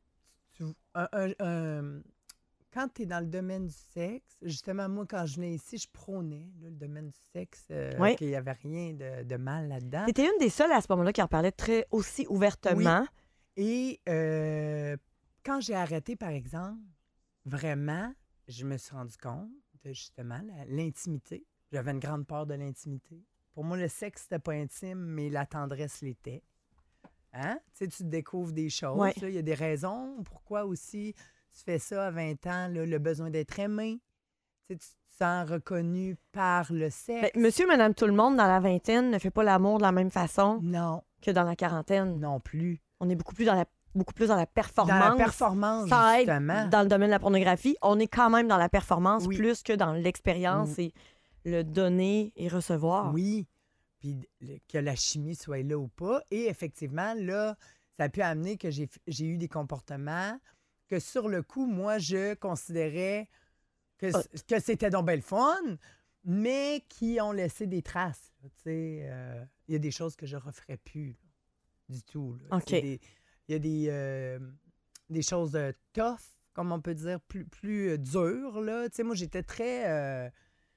quand tu es dans le domaine du sexe, justement, moi, quand je venais ici, je prônais là, le domaine du sexe, Oui. qu'il n'y avait rien de mal là-dedans. tu étais une des seules à ce moment-là qui en parlait très aussi ouvertement. Et quand j'ai arrêté, par exemple, vraiment, je me suis rendu compte de justement l'intimité. J'avais une grande peur de l'intimité. Pour moi, le sexe, c'était pas intime, mais la tendresse l'était. Hein? Tu sais, tu découvres des choses. Ouais. Il y a des raisons pourquoi aussi tu fais ça à 20 ans, là, le besoin d'être aimé. Tu sais, tu te sens reconnu par le sexe. Ben, monsieur, madame, tout le monde dans la vingtaine ne fait pas l'amour de la même façon Non, que dans la quarantaine. non plus. On est beaucoup plus dans la performance. Dans la performance, Sans être justement. dans le domaine de la pornographie, on est quand même dans la performance Oui. plus que dans l'expérience et le donner et recevoir. Oui. Puis que la chimie soit là ou pas. Et effectivement, là, ça a pu amener que j'ai eu des comportements que sur le coup, moi, je considérais que c'était donc bel fun, mais qui ont laissé des traces. Tu sais, il y a des choses que je ne referais plus là, du tout. Là. OK. Il y a des choses tough, comme on peut dire, plus dures. Là. Tu sais, moi, j'étais très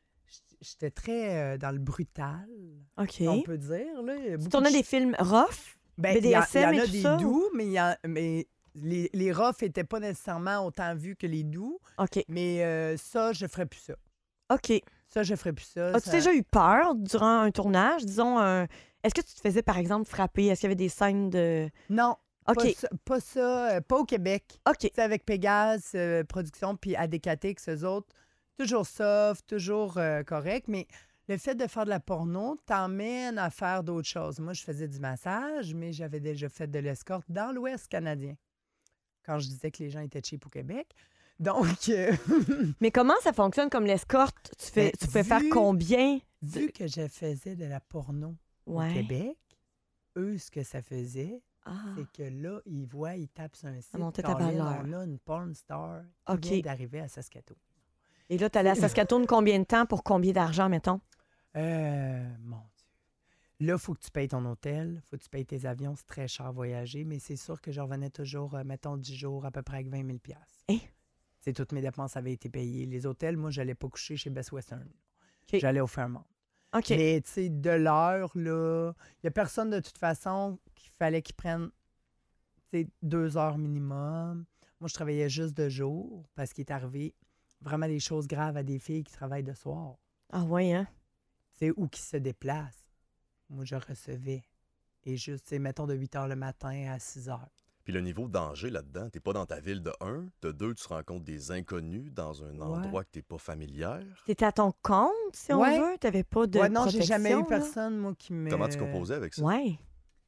dans le brutal, OK. on peut dire. Là. Tu tournais des films rough, Ben, il y en BDSM et a tout des ça? doux, mais les roughs n'étaient pas nécessairement autant vus que les doux. OK. Mais ça, je ferais plus ça. OK. Ça, je ferais plus ça. As-tu déjà eu peur durant un tournage? Disons, est-ce que tu te faisais, par exemple, frapper? Est-ce qu'il y avait des scènes de... Non, OK. pas au Québec. OK. C'est avec Pégase Production puis ADKTX, eux autres. Toujours soft, toujours correct. Mais le fait de faire de la porno t'emmène à faire d'autres choses. Moi, je faisais du massage, mais j'avais déjà fait de l'escorte dans l'Ouest canadien. Quand je disais que les gens étaient cheap au Québec. Donc, Mais comment ça fonctionne comme l'escorte? Tu Ben, peux faire combien? vu que je faisais de la porno au Ouais. Québec, eux, ce que ça faisait, C'est que là, il tape sur un site. montait ta Caroline, valeur. on a une porn star qui OK. vient d'arriver à Saskatoon. Et là, tu allais à Saskatoon combien de temps pour combien d'argent, mettons? Mon Dieu. Là, il faut que tu payes ton hôtel, il faut que tu payes tes avions. C'est très cher à voyager, mais c'est sûr que je revenais toujours, mettons, 10 jours, à peu près avec 20 000 Hein? C'est toutes mes dépenses avaient été payées. Les hôtels, moi, je n'allais pas coucher chez Best Western. OK. J'allais au Fairmont. OK. Mais, tu sais, de l'heure, là, il n'y a personne de toute façon qu'il fallait qu'il prenne, tu sais, 2 heures minimum. Moi, je travaillais juste de jour parce qu'il est arrivé vraiment des choses graves à des filles qui travaillent de soir. Ah ouais, hein? Tu sais, ou qui se déplacent. Moi, je recevais. Et juste, tu sais, mettons de 8 heures le matin à 6 heures. Puis le niveau de danger là-dedans, t'es pas dans ta ville de 1, de 2, tu rencontres des inconnus dans un endroit que t'es pas familière. T'étais à ton compte, si on Ouais. veut? T'avais pas de Ouais, non, j'ai protection, jamais eu là? personne, moi, qui me... Comment tu composais avec ça? Ouais.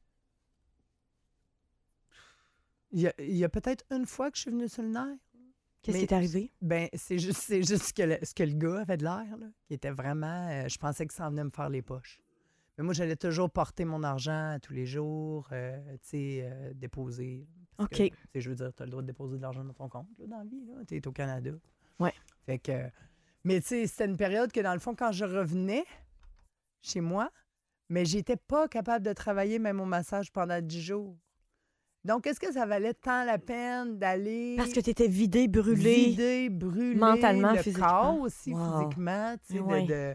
Il y a peut-être une fois que je suis venue sur le nerf. Qu'est-ce qui Mais- est arrivé? Ben, c'est juste ce que le gars avait de l'air, là, qui était vraiment... je pensais qu'il s'en venait me faire les poches. Mais moi, j'allais toujours porter mon argent tous les jours, tu sais, déposer. Parce OK. que, tu sais, je veux dire, tu as le droit de déposer de l'argent dans ton compte, là, dans la vie, tu es au Canada. Ouais. Fait que... Mais, tu sais, c'était une période que, dans le fond, quand je revenais chez moi, mais j'étais pas capable de travailler même au massage pendant 10 jours. Donc, est-ce que ça valait tant la peine d'aller... Parce que t'étais vidé, brûlé. Vider, brûler mentalement, le physiquement. corps aussi, Wow. physiquement. Tu sais, Ouais.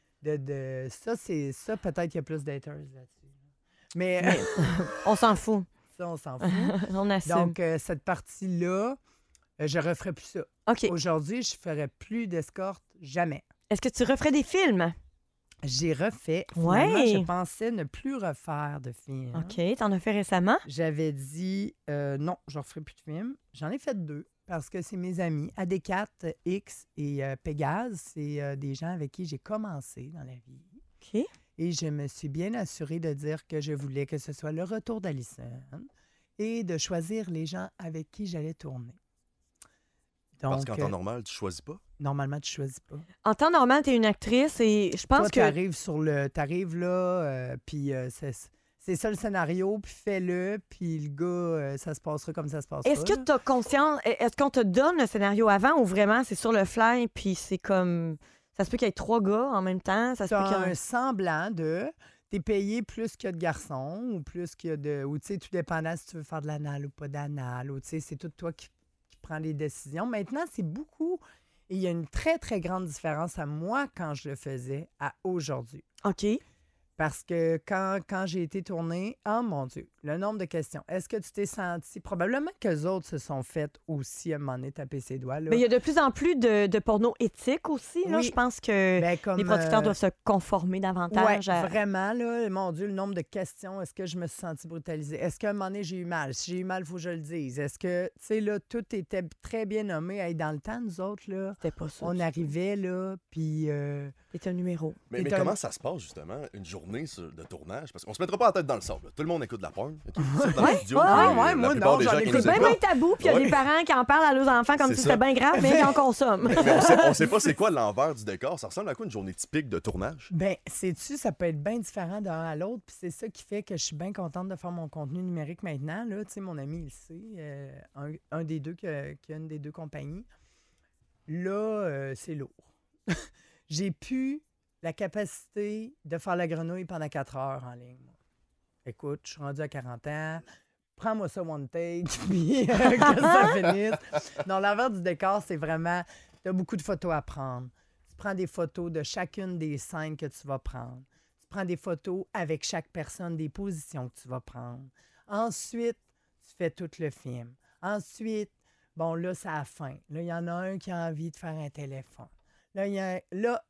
ça, c'est ça. Peut-être qu'il y a plus d'haters là-dessus. Mais On s'en fout. ça, on s'en fout. On assume. Donc, cette partie-là, je referais plus ça. OK. Aujourd'hui, je ferais plus d'escorte, jamais. Est-ce que tu referais des films? J'ai refait. Ouais. Finalement, je pensais ne plus refaire de films. OK. T'en as fait récemment? J'avais dit non, je ne referai plus de films. J'en ai fait 2 parce que c'est mes amis. AD4, X et Pégase, c'est des gens avec qui j'ai commencé dans la vie. OK. Et je me suis bien assurée de dire que je voulais que ce soit le retour d'Alison et de choisir les gens avec qui j'allais tourner. Parce Donc, qu'en temps normal, tu choisis pas. normalement, tu ne choisis pas. En temps normal, t'es une actrice et je pense Toi, que... t'arrives là, puis c'est ça le scénario, puis fais-le, puis le gars, ça se passera comme ça se passera. Est-ce que là. tu as conscience... Est-ce qu'on te donne le scénario avant ou vraiment c'est sur le fly puis c'est comme... Ça se peut qu'il y ait 3 gars en même temps? Ça se peut T'as qu'il y ait un semblant de... T'es payé plus qu'il y a de garçons ou plus qu'il y a de... Ou tu sais, tout dépendant si tu veux faire de l'anal ou pas d'anal. Ou tu sais, c'est tout toi qui prends les décisions. Maintenant, c'est beaucoup... Et il y a une très, très grande différence à moi quand je le faisais à aujourd'hui. OK. Parce que quand j'ai été tournée, oh mon Dieu, le nombre de questions. Est-ce que tu t'es senti... Probablement qu'eux autres se sont fait aussi à un moment donné taper ses doigts. Là. Mais il y a de plus en plus de porno éthique aussi. Là. Oui. Je pense que Ben, comme, les producteurs doivent se conformer Oui, davantage à... vraiment, là, mon Dieu, le nombre de questions. Est-ce que je me suis sentie brutalisée? Est-ce qu'à un moment donné, j'ai eu mal? Si j'ai eu mal, il faut que je le dise. Est-ce que, tu sais, là, tout était très bien nommé. Hey, dans le temps, nous autres, là, C'était pas ça. on arrivait, là, puis... C'était un numéro. Mais T'es un- comment ça se passe, justement, une journée de tournage? Parce qu'on se mettra pas la tête dans le sable. là. Tout le monde écoute de la porn. OK? Ici, dans le studio, ouais, puis, ouais, la moi, plupart non, des j'en gens qui écoute nous C'est bien, écoutent. bien tabou, puis il y a Ouais. des parents qui en parlent à leurs enfants comme C'est si ça. c'était bien grave, mais ils en consomment. Mais on sait pas c'est quoi l'envers du décor. Ça ressemble à quoi une journée typique de tournage? Ben, sais-tu, ça peut être bien différent d'un à l'autre, puis c'est ça qui fait que je suis bien contente de faire mon contenu numérique maintenant. Là, tu sais, mon ami, il le sait, un des deux qui a une des 2 compagnies. Là, c'est lourd. J'ai pu la capacité de faire la grenouille pendant 4 heures en ligne. moi. Écoute, je suis rendu à 40 ans. Prends-moi ça one take, puis que ça finisse. Non, l'envers du décor, c'est vraiment... Tu as beaucoup de photos à prendre. Tu prends des photos de chacune des scènes que tu vas prendre. Tu prends des photos avec chaque personne, des positions que tu vas prendre. Ensuite, tu fais tout le film. Ensuite, bon, là, c'est à la fin. Là, il y en a un qui a envie de faire un téléphone. Là,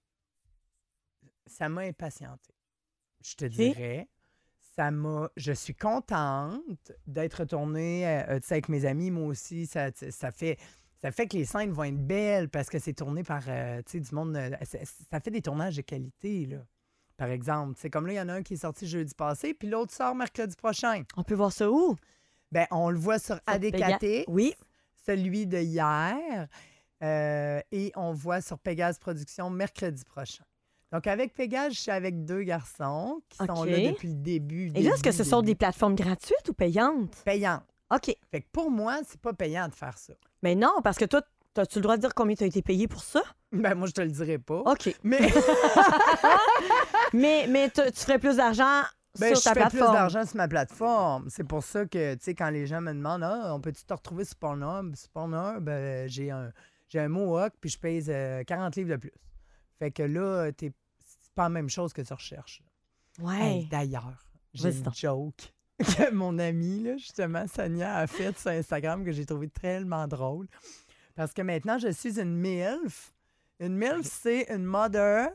ça m'a impatienté. Je te dirais, je suis contente d'être retournée tu sais, avec mes amis. Moi aussi, ça fait que les scènes vont être belles parce que c'est tourné par tu sais, du monde. Ça fait des tournages de qualité, là. Par exemple, c'est comme là, il y en a un qui est sorti jeudi passé, puis l'autre sort mercredi prochain. On peut voir ça où? Ben, on le voit sur ADKT, Oui. celui de hier, et on voit sur Pégase Productions mercredi prochain. Donc, avec Pégase, je suis avec 2 garçons qui sont là depuis le début. Et là, est-ce que ce sont des plateformes gratuites ou payantes? Payantes. OK. Fait que pour moi, c'est pas payant de faire ça. Mais non, parce que toi, as-tu le droit de dire combien tu as été payé pour ça? Ben, moi, je te le dirai pas. OK. Mais mais tu ferais plus d'argent ben, sur ta je fais plus plateforme. d'argent sur ma plateforme. C'est pour ça que, tu sais, quand les gens me demandent « Ah, on peut-tu te retrouver sur Pornhub? » Sur Pornhub, j'ai un mohawk, puis je pèse 40 livres de plus. Fait que là, c'est pas la même chose que tu recherches. Ouais. Hey, d'ailleurs, j'ai Vas-y une donc. joke que mon amie, là, justement, Sonia, a faite sur Instagram que j'ai trouvé tellement drôle. Parce que maintenant, je suis une MILF. Une MILF, c'est une mother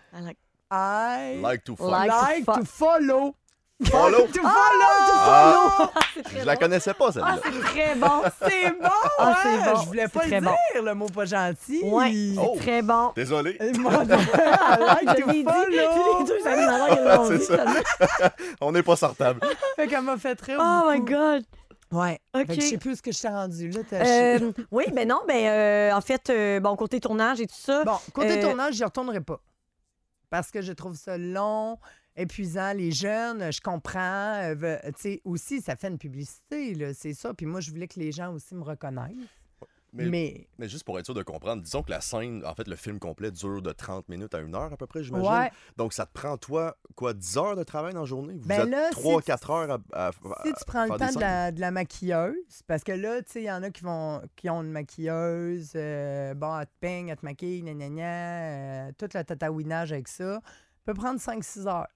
I Like to fuck. like to follow. Follow? To follow! Je la connaissais pas, celle-là. Ah, c'est très bon. C'est bon! Ah, hein? c'est bon. Je voulais C'est pas très le bon. dire, le mot pas gentil. Oui, c'est Oh. très bon. Désolé. Mother I like Je to l'ai dit, follow. les deux animateurs qui l'ont C'est dit. ça. seulement. On n'est pas sortable. Fait qu'elle m'a fait rire Oh my beaucoup. God. Ouais. OK. Fait que je sais plus ce que je t'ai rendu. Là, t'as Oui, ben non, en fait, bon, côté tournage et tout ça. Bon, côté Euh, tournage, j'y retournerai pas. Parce que je trouve ça long, épuisant. Les jeunes, je comprends. Tu sais, aussi, ça fait une publicité, là, c'est ça. Puis moi, je voulais que les gens aussi me reconnaissent. Mais Mais juste pour être sûr de comprendre, disons que la scène, en fait, le film complet dure de 30 minutes à 1 heure à peu près, j'imagine. Ouais. Donc, ça te prend, toi, quoi, 10 heures de travail dans la journée? Vous Ben êtes là, 3-4 heures à si tu prends le faire des temps de scènes? la maquilleuse, parce que là, tu sais, il y en a qui ont une maquilleuse, bon, elle te peigne, elle te maquille, tout le tatouinage avec ça, peut prendre 5-6 heures.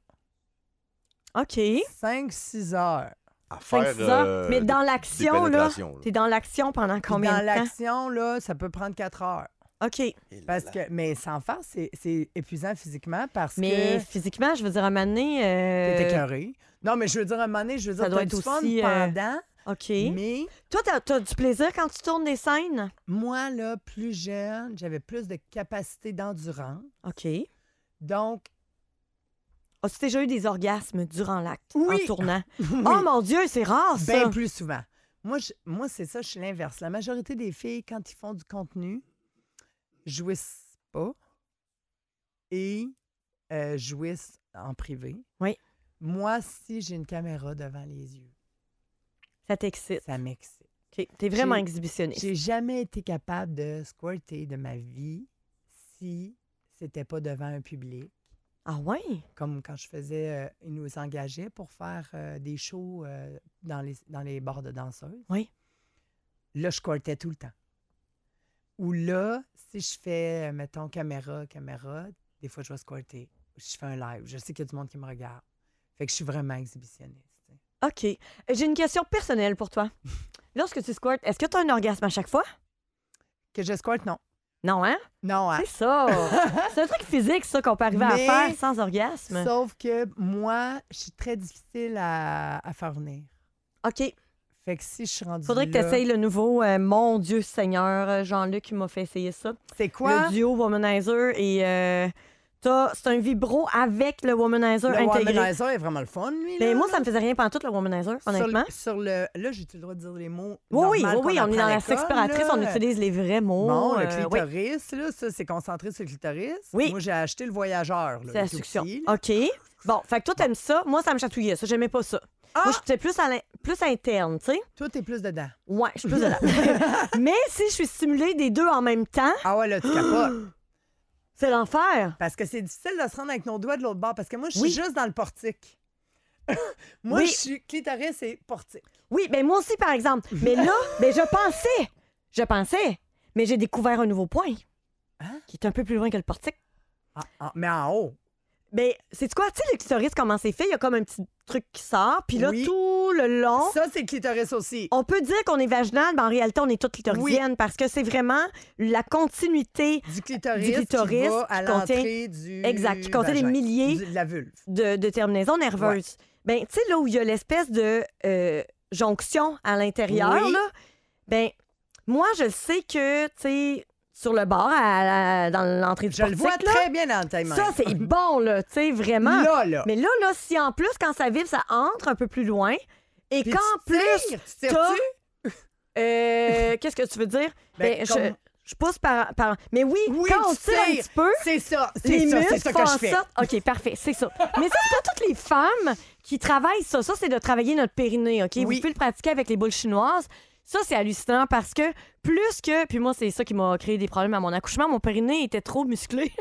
OK. 5-6 heures. à faire 5-6 heures. Mais des- dans des l'action, là, pénétrations, là. t'es dans l'action pendant Puis combien dans de temps? l'action, là, ça peut prendre 4 heures. OK. Et Parce là, que, mais sans faire, c'est épuisant physiquement parce Mais que physiquement, je veux dire, à un moment donné... t'es écœuré. Non, mais je veux dire, à un moment donné, je veux ça dire, doit t'as être du fun aussi, pendant, OK. mais Toi, t'as du plaisir quand tu tournes des scènes? moi, là, plus jeune, j'avais plus de capacité d'endurance. OK. Donc, As-tu déjà eu des orgasmes durant l'acte, Oui. en tournant? oui, Oh mon Dieu, c'est rare, ça! bien plus souvent. Moi, c'est ça, je suis l'inverse. La majorité des filles, quand ils font du contenu, jouissent pas et jouissent en privé. Oui. Moi, si j'ai une caméra devant les yeux, Ça t'excite. ça m'excite. OK. T'es vraiment J'ai- exhibitionniste. J'ai jamais été capable de squirter de ma vie si c'était pas devant un public. Ah ouais? Comme quand je faisais, ils nous engageaient pour faire des shows dans les bars de danseuses. Oui. Là, je squirtais tout le temps. Ou là, si je fais, mettons, caméra, des fois, je vais squirter. Je fais un live. Je sais qu'il y a du monde qui me regarde. Fait que je suis vraiment exhibitionniste. tu sais. OK. J'ai une question personnelle pour toi. Lorsque tu squirtes, est-ce que tu as un orgasme à chaque fois? Que je squirte, non. Non, hein? Non, hein? C'est ça. C'est un truc physique, ça, qu'on peut arriver Mais- à faire sans orgasme. Sauf que moi, je suis très difficile à faire venir. OK. Fait que si je suis rendue Faudrait que tu là- essayes le nouveau Mon Dieu Seigneur. Jean-Luc qui m'a fait essayer ça. C'est quoi? Le duo Womanizer. Et c'est un vibro avec le Womanizer Le intégré. Womanizer est vraiment le fun, lui. Mais là. moi, ça me faisait rien pendant tout le Womanizer, honnêtement. Là, j'ai-tu le droit de dire les mots? Oui, normaux on est qu'on apprend dans à la l'école, sexploratrice, là? on utilise les vrais mots. Bon, le oui. clitoris, là, ça, c'est concentré sur le clitoris. Oui. Moi, j'ai acheté le voyageur. Là, C'est la il est succion. petit, là. OK. Bon, fait que toi, t'aimes ça. Moi, ça me chatouillait. Ça, j'aimais pas ça. Ah! Moi, j'étais plus interne, tu sais. Toi, t'es plus dedans. Ouais, je suis plus de là. Mais si je suis stimulée des deux en même temps, Ah ouais, là, tu capotes. c'est l'enfer. Parce que c'est difficile de se rendre avec nos doigts de l'autre bord. Parce que moi, je suis Oui. juste dans le portique. Moi, Oui. je suis clitoris et portique. Oui, ben moi aussi, par exemple. Mais là, ben je pensais, mais j'ai découvert un nouveau point. Hein? Qui est un peu plus loin que le portique. Mais en haut. Ben, c'est quoi? Tu sais, le clitoris, comment c'est fait? Il y a comme un petit truc qui sort, puis là, Oui. tout le long... Ça, c'est le clitoris aussi. On peut dire qu'on est vaginal, mais en réalité, on est toutes clitoridiennes parce que c'est vraiment la continuité Du clitoris, Du clitoris qui va à qui contient- l'entrée du exact, qui contient des vagin. milliers De la vulve. de terminaisons nerveuses. Ben, tu sais, là où il y a l'espèce de jonction à l'intérieur, Oui. là, ben, moi, je sais que, tu sais, sur le bord, dans l'entrée du Je le vois portique, là, très bien dans le timeline. ça, c'est bon, là, tu sais, vraiment. Là. Mais là, si en plus, quand ça vibre, ça entre un peu plus loin, et Puis qu'en tu plus, tires, tu tires-tu? qu'est-ce que tu veux dire? Ben, je, comme- Je pousse par... Mais oui, Oui, quand on tu tire un tires. petit peu, C'est ça, les c'est muscles ça font que en je fais. sorte... OK, parfait, c'est ça. Mais ça, c'est pas toutes les femmes qui travaillent ça. Ça, c'est de travailler notre périnée, OK? Vous Oui. pouvez le pratiquer avec les boules chinoises. Ça, c'est hallucinant parce que plus que... Puis moi, c'est ça qui m'a créé des problèmes à mon accouchement. Mon périnée était trop musclé.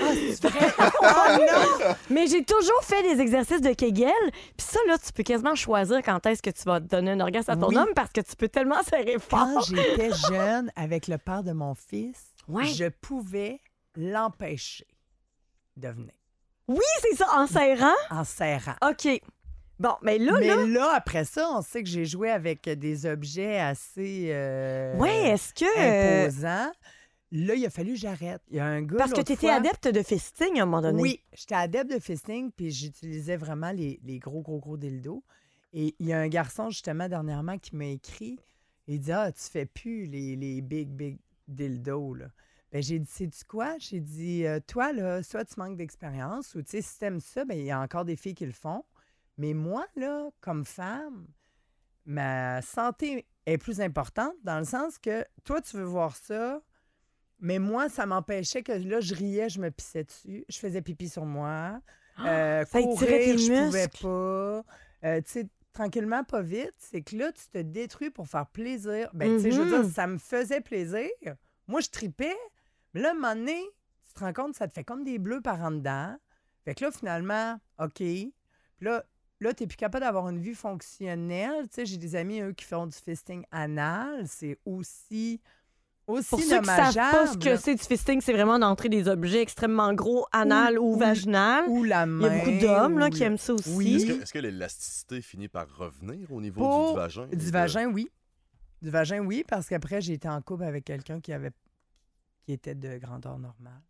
Mais j'ai toujours fait des exercices de Kegel. Puis ça, là, tu peux quasiment choisir quand est-ce que tu vas donner un orgasme à ton Oui. homme parce que tu peux tellement serrer Quand fort. j'étais jeune, avec le père de mon fils, Ouais. je pouvais l'empêcher de venir Oui, c'est ça, en serrant. en serrant. OK. Bon, mais là, Mais là... là, après ça, on sait que j'ai joué avec des objets assez Ouais, est-ce que... imposants. Là, il a fallu que j'arrête. Il y a un gars. Parce que l'autre tu étais fois- adepte de fisting à un moment donné. Oui, j'étais adepte de fisting, puis j'utilisais vraiment les gros dildos. Et il y a un garçon, justement, dernièrement, qui m'a écrit. Il dit: Ah, tu fais plus les big dildos, là. Ben, j'ai dit: Sais-tu quoi? J'ai dit: Toi, là, soit tu manques d'expérience, ou, tu sais, si t'aimes ça, ben, il y a encore des filles qui le font. Mais moi, là, comme femme, ma santé est plus importante dans le sens que toi, tu veux voir ça, mais moi, ça m'empêchait que là, je riais, je me pissais dessus, je faisais pipi sur moi, ça étirait courir, tes je pouvais muscles. pas. Tu sais, tranquillement, pas vite, c'est que là, tu te détruis pour faire plaisir. Ben, tu sais, je veux dire, ça me faisait plaisir. Moi, je tripais, mais là, à un moment donné, tu te rends compte, ça te fait comme des bleus par en dedans. Fait que là, finalement, OK. Puis là, tu n'es plus capable d'avoir une vie fonctionnelle. Tu sais, j'ai des amis, eux, qui font du fisting anal. C'est aussi Pour ceux qui ne dommageable. savent pas ce que c'est du fisting, c'est vraiment d'entrer des objets extrêmement gros, anal ou vaginal. Ou la Il y main. a beaucoup d'hommes là, ou qui aiment ça aussi. Oui. Est-ce que l'élasticité finit par revenir au niveau Pour du vagin? Du vagin, oui. Du vagin, oui, parce qu'après, j'ai été en couple avec quelqu'un qui était de grandeur normale.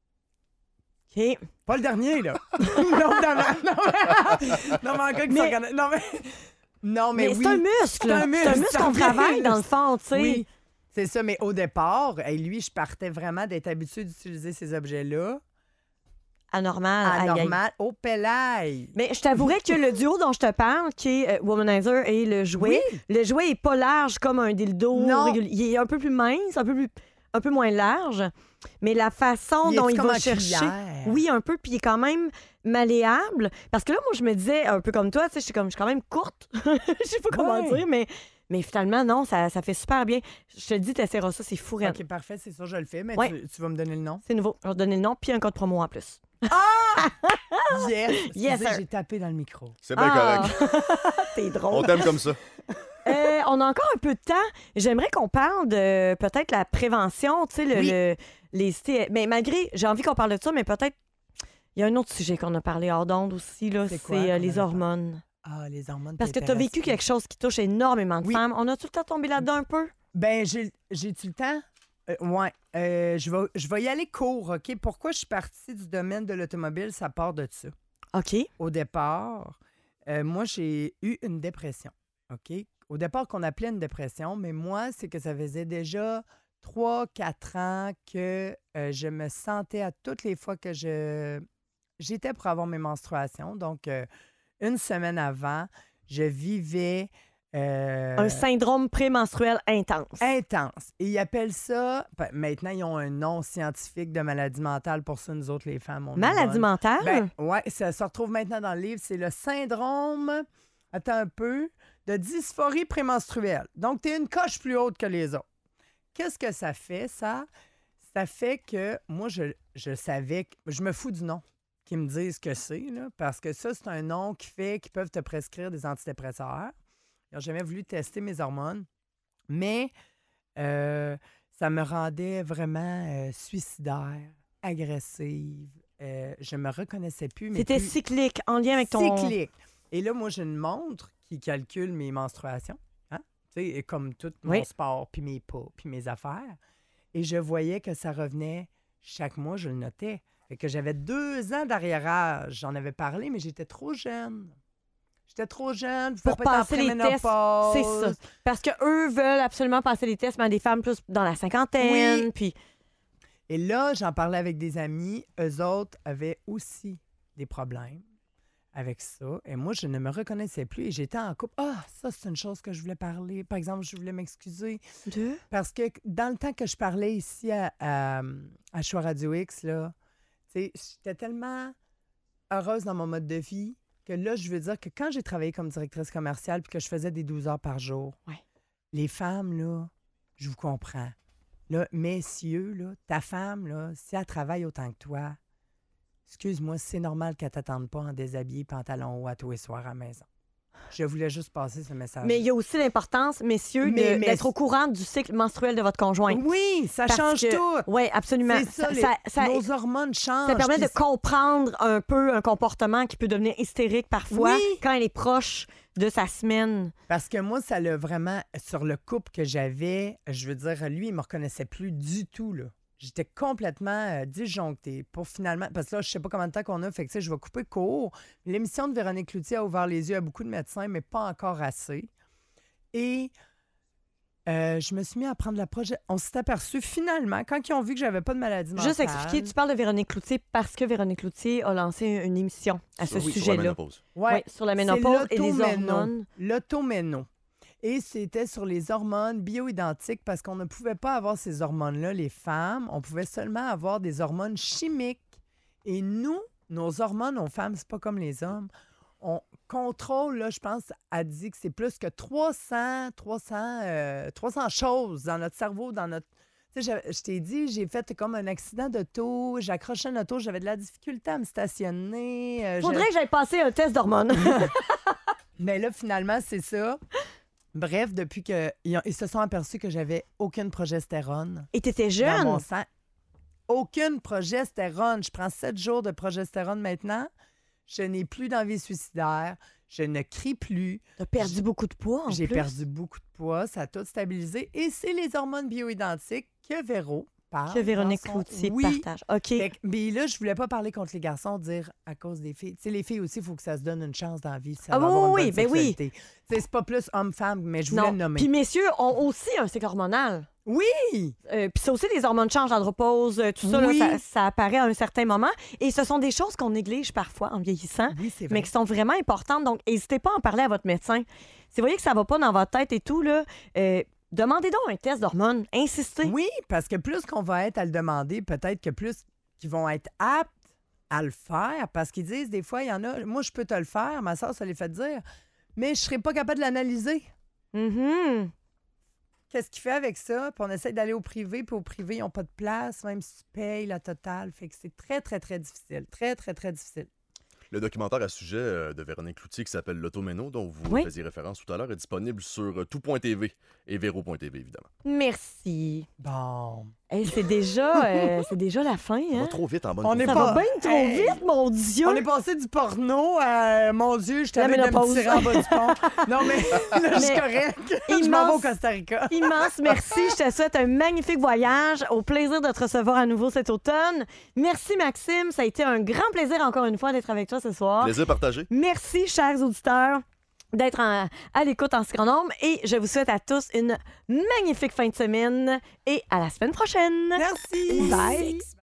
OK. Pas le dernier, là. Non, mais encore qui s'organise. Non, mais Mais oui. c'est un muscle. C'est un muscle, C'est un muscle qu'on travaille dans le fond, tu sais. Oui, c'est ça. Mais au départ, lui, je partais vraiment d'être habituée d'utiliser ces objets-là. Anormal. aïe, aïe. Anormal, au pélaille. Mais je t'avouerais que le duo dont je te parle, qui est Womanizer et le jouet, le jouet est pas large comme un dildo Non. régulier. Il est un peu plus mince, un peu moins large. Mais la façon Il dont est-tu il comme va en chercher... cuillère? Oui, un peu, puis il est quand même malléable. Parce que là, moi, je me disais, un peu comme toi, tu sais, je suis quand même courte. Je sais pas comment Ouais. dire, mais finalement, non, ça fait super bien. Je te dis, t'essaieras ça, c'est fou, raide. OK, parfait, c'est ça, je le fais. Mais Ouais. tu vas me donner le nom. C'est nouveau. Je vais te donner le nom, puis un code promo en plus. Yes! Yes, Excusez, sir. j'ai tapé dans le micro. C'est bien Ah! correct. T'es drôle. On t'aime comme ça. On a encore un peu de temps. J'aimerais qu'on parle de peut-être la prévention, tu sais, Oui. les STI. Mais malgré, j'ai envie qu'on parle de ça, mais peut-être, il y a un autre sujet qu'on a parlé hors d'onde aussi, là, C'est c'est quoi qu'on les avait hormones. Ah, les hormones. Parce que tu as vécu t'intéressent. quelque chose qui touche énormément de Oui. femmes. On a tout le temps tombé là-dedans un peu? Ben, j'ai-tu le temps? Oui. Je vais y aller court, OK? Pourquoi je suis partie du domaine de l'automobile? Ça part de ça. OK. Au départ, moi, j'ai eu une dépression, OK? Au départ, qu'on appelait une dépression, mais moi, c'est que ça faisait déjà 3-4 ans que je me sentais à toutes les fois que j'étais pour avoir mes menstruations. Donc, une semaine avant, je vivais... Un syndrome prémenstruel intense. intense. Et ils appellent ça... ben, maintenant, ils ont un nom scientifique de maladie mentale pour ça, nous autres, les femmes. on est Maladie bonnes. mentale? Ben, ouais, ça se retrouve maintenant dans le livre. C'est le syndrome, attends un peu, de dysphorie prémenstruelle. Donc, tu es une coche plus haute que les autres. Qu'est-ce que ça fait, ça? Ça fait que moi, je savais que... Je me fous du nom qu'ils me disent que c'est, là, parce que ça, c'est un nom qui fait qu'ils peuvent te prescrire des antidépresseurs. Ils n'ont jamais voulu tester mes hormones, mais ça me rendait vraiment suicidaire, agressive. Je me reconnaissais plus. Mais C'était plus... cyclique, en lien avec ton... cyclique. Et là, moi, j'ai une montre qui calcule mes menstruations, hein? Tu sais, comme tout mon Oui. sport, puis mes pas, puis mes affaires. Et je voyais que ça revenait chaque mois, je le notais. Fait que j'avais 2 ans d'arriérage. J'en avais parlé, mais j'étais trop jeune. J'étais trop jeune. Pour passer les tests, c'est ça. Parce qu'eux veulent absolument passer les tests, mais des femmes plus dans la cinquantaine. Oui. Puis Et là, j'en parlais avec des amis. Eux autres avaient aussi des problèmes. avec ça. Et moi, je ne me reconnaissais plus et j'étais en couple. Ah, ça, c'est une chose que je voulais parler. Par exemple, je voulais m'excuser parce que dans le temps que je parlais ici à Choix Radio X, là, tu sais, j'étais tellement heureuse dans mon mode de vie que là, je veux dire que quand j'ai travaillé comme directrice commerciale puis que je faisais des 12 heures par jour, les femmes, là, je vous comprends. Là, messieurs, là, ta femme, là, si elle travaille autant que toi, excuse-moi, c'est normal qu'elle ne t'attende pas en déshabillé pantalon haut à tous les soirs à la maison. Je voulais juste passer ce message. Mais il y a aussi l'importance, messieurs, d'être au courant du cycle menstruel de votre conjoint. Oui, ça change tout. Oui, absolument. C'est ça, nos hormones changent. Ça permet de comprendre un peu un comportement qui peut devenir hystérique parfois quand elle est proche de sa semaine. Parce que moi, ça l'a vraiment, sur le couple que j'avais, je veux dire, lui, il ne me reconnaissait plus du tout, là. J'étais complètement disjonctée pour finalement... Parce que là, je sais pas combien de temps qu'on a, fait que tu sais, je vais couper court. L'émission de Véronique Cloutier a ouvert les yeux à beaucoup de médecins, mais pas encore assez. Et je me suis mis à prendre la projet. On s'est aperçu finalement, quand ils ont vu que j'avais pas de maladie mentale... Juste expliquer, tu parles de Véronique Cloutier parce que Véronique Cloutier a lancé une émission à ce sujet-là. Sur la ménopause. Oui, sur la ménopause et les hormones. L'automéno. Et c'était sur les hormones bioidentiques parce qu'on ne pouvait pas avoir ces hormones-là, les femmes. On pouvait seulement avoir des hormones chimiques. Et nous, nos hormones aux femmes, c'est pas comme les hommes. On contrôle, là, je pense, a dit que c'est plus que 300 choses dans notre cerveau, dans notre... Tu sais, je t'ai dit, j'ai fait comme un accident d'auto, j'accrochais un auto, j'avais de la difficulté à me stationner. Faudrait que j'aille passer un test d'hormones. Mais là, finalement, c'est ça. Bref, depuis qu'ils se sont aperçus que j'avais aucune progestérone. Et t'étais Dans jeune? mon sang. Aucune progestérone. Je prends 7 jours de progestérone maintenant. Je n'ai plus d'envie suicidaire. Je ne crie plus. T'as perdu beaucoup de poids, en J'ai plus. perdu beaucoup de poids. Ça a tout stabilisé. Et c'est les hormones bioidentiques que Véro parle. Que Véronique dans son- Cloutier Oui. partage. OK. Fait que- mais là, je voulais pas parler contre les garçons, dire à cause des filles. Tu sais, les filles aussi, il faut que ça se donne une chance dans la vie. Ça Ah va avoir une oui, bonne ben oui. sexualité. Tu sais, c'est pas plus homme-femme, mais je voulais Non. le nommer. Puis messieurs ont aussi un cycle hormonal. Oui! Puis ça aussi, les hormones changent, andropause, tout ça, là, Oui. ça apparaît à un certain moment. Et ce sont des choses qu'on néglige parfois en vieillissant, Oui, c'est vrai. mais qui sont vraiment importantes. Donc, n'hésitez pas à en parler à votre médecin. Si vous voyez que ça va pas dans votre tête et tout, là, demandez donc un test d'hormones. Insistez. Oui, parce que plus qu'on va être à le demander, peut-être que plus qu'ils vont être aptes à le faire, parce qu'ils disent des fois, il y en a, moi, je peux te le faire, ma soeur, ça les fait dire, mais je serais pas capable de l'analyser. Mhm. Qu'est-ce qu'il fait avec ça? Puis on essaie d'aller au privé, puis au privé, ils n'ont pas de place, même si tu payes la totale. Fait que c'est très, très, très difficile. Très, très, très difficile. Le documentaire à sujet de Véronique Cloutier qui s'appelle L'Automéno, dont vous Oui. faisiez référence tout à l'heure, est disponible sur tout.tv et Véro.tv, évidemment. Merci. Bon. Hey, c'est déjà la fin. Ça Hein? va trop vite en bonne On est Ça compagnie. va pas- bien trop Hey! vite, mon Dieu. On est passé du porno à, mon Dieu, je t'avais de me ménopause. tirer en bas du pont. Non, mais là, je suis Mais correct. Je m'en vais au Costa Rica. Immense merci. Je te souhaite un magnifique voyage. Au plaisir de te recevoir à nouveau cet automne. Merci, Maxime. Ça a été un grand plaisir, encore une fois, d'être avec toi ce soir. Plaisir partagé. Merci, chers auditeurs, d'être à l'écoute en si grand nombre. Et je vous souhaite à tous une magnifique fin de semaine et à la semaine prochaine. Merci. Bye.